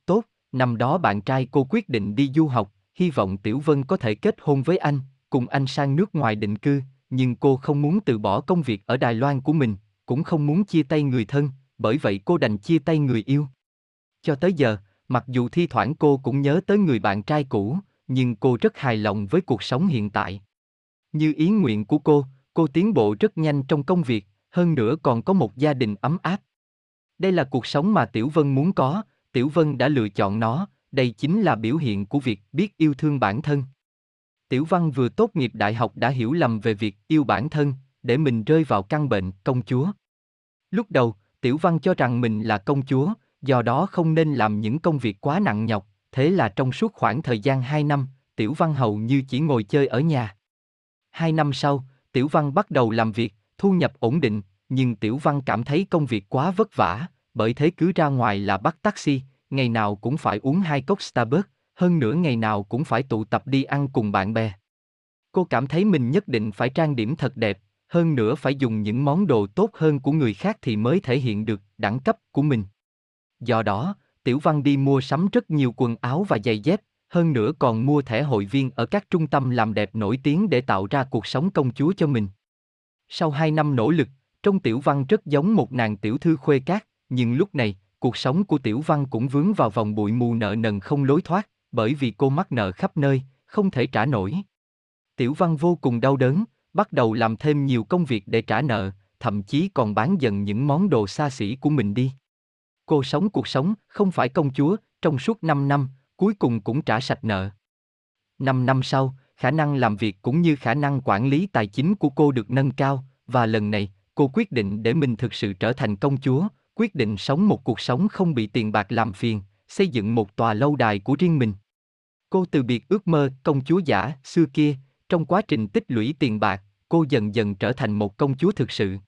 Năm đó bạn trai cô quyết định đi du học, hy vọng Tiểu Vân có thể kết hôn với anh, cùng anh sang nước ngoài định cư, nhưng cô không muốn từ bỏ công việc ở Đài Loan của mình, cũng không muốn chia tay người thân, bởi vậy cô đành chia tay người yêu. Cho tới giờ, mặc dù thi thoảng cô cũng nhớ tới người bạn trai cũ, nhưng cô rất hài lòng với cuộc sống hiện tại. Như ý nguyện của cô, cô tiến bộ rất nhanh trong công việc, hơn nữa còn có một gia đình ấm áp. Đây là cuộc sống mà Tiểu Vân muốn có, Tiểu Vân đã lựa chọn nó, đây chính là biểu hiện của việc biết yêu thương bản thân. Tiểu Văn vừa tốt nghiệp đại học đã hiểu lầm về việc yêu bản thân, để mình rơi vào căn bệnh công chúa. Lúc đầu, Tiểu Văn cho rằng mình là công chúa, do đó không nên làm những công việc quá nặng nhọc, thế là trong suốt khoảng thời gian hai năm, Tiểu Văn hầu như chỉ ngồi chơi ở nhà. Hai năm sau, Tiểu Văn bắt đầu làm việc, thu nhập ổn định, nhưng Tiểu Văn cảm thấy công việc quá vất vả, bởi thế cứ ra ngoài là bắt taxi, ngày nào cũng phải uống hai cốc Starbucks, hơn nữa ngày nào cũng phải tụ tập đi ăn cùng bạn bè. Cô cảm thấy mình nhất định phải trang điểm thật đẹp, hơn nữa phải dùng những món đồ tốt hơn của người khác thì mới thể hiện được đẳng cấp của mình. Do đó, Tiểu Văn đi mua sắm rất nhiều quần áo và giày dép, hơn nữa còn mua thẻ hội viên ở các trung tâm làm đẹp nổi tiếng để tạo ra cuộc sống công chúa cho mình. Sau hai năm nỗ lực, trông Tiểu Văn rất giống một nàng tiểu thư khuê các, nhưng lúc này, cuộc sống của Tiểu Văn cũng vướng vào vòng bụi mù nợ nần không lối thoát, bởi vì cô mắc nợ khắp nơi, không thể trả nổi. Tiểu Văn vô cùng đau đớn, bắt đầu làm thêm nhiều công việc để trả nợ, thậm chí còn bán dần những món đồ xa xỉ của mình đi. Cô sống cuộc sống không phải công chúa, trong suốt năm năm, cuối cùng cũng trả sạch nợ. Năm năm sau, khả năng làm việc cũng như khả năng quản lý tài chính của cô được nâng cao, và lần này, cô quyết định để mình thực sự trở thành công chúa, quyết định sống một cuộc sống không bị tiền bạc làm phiền, xây dựng một tòa lâu đài của riêng mình. Cô từ biệt ước mơ công chúa giả xưa kia, trong quá trình tích lũy tiền bạc, cô dần dần trở thành một công chúa thực sự.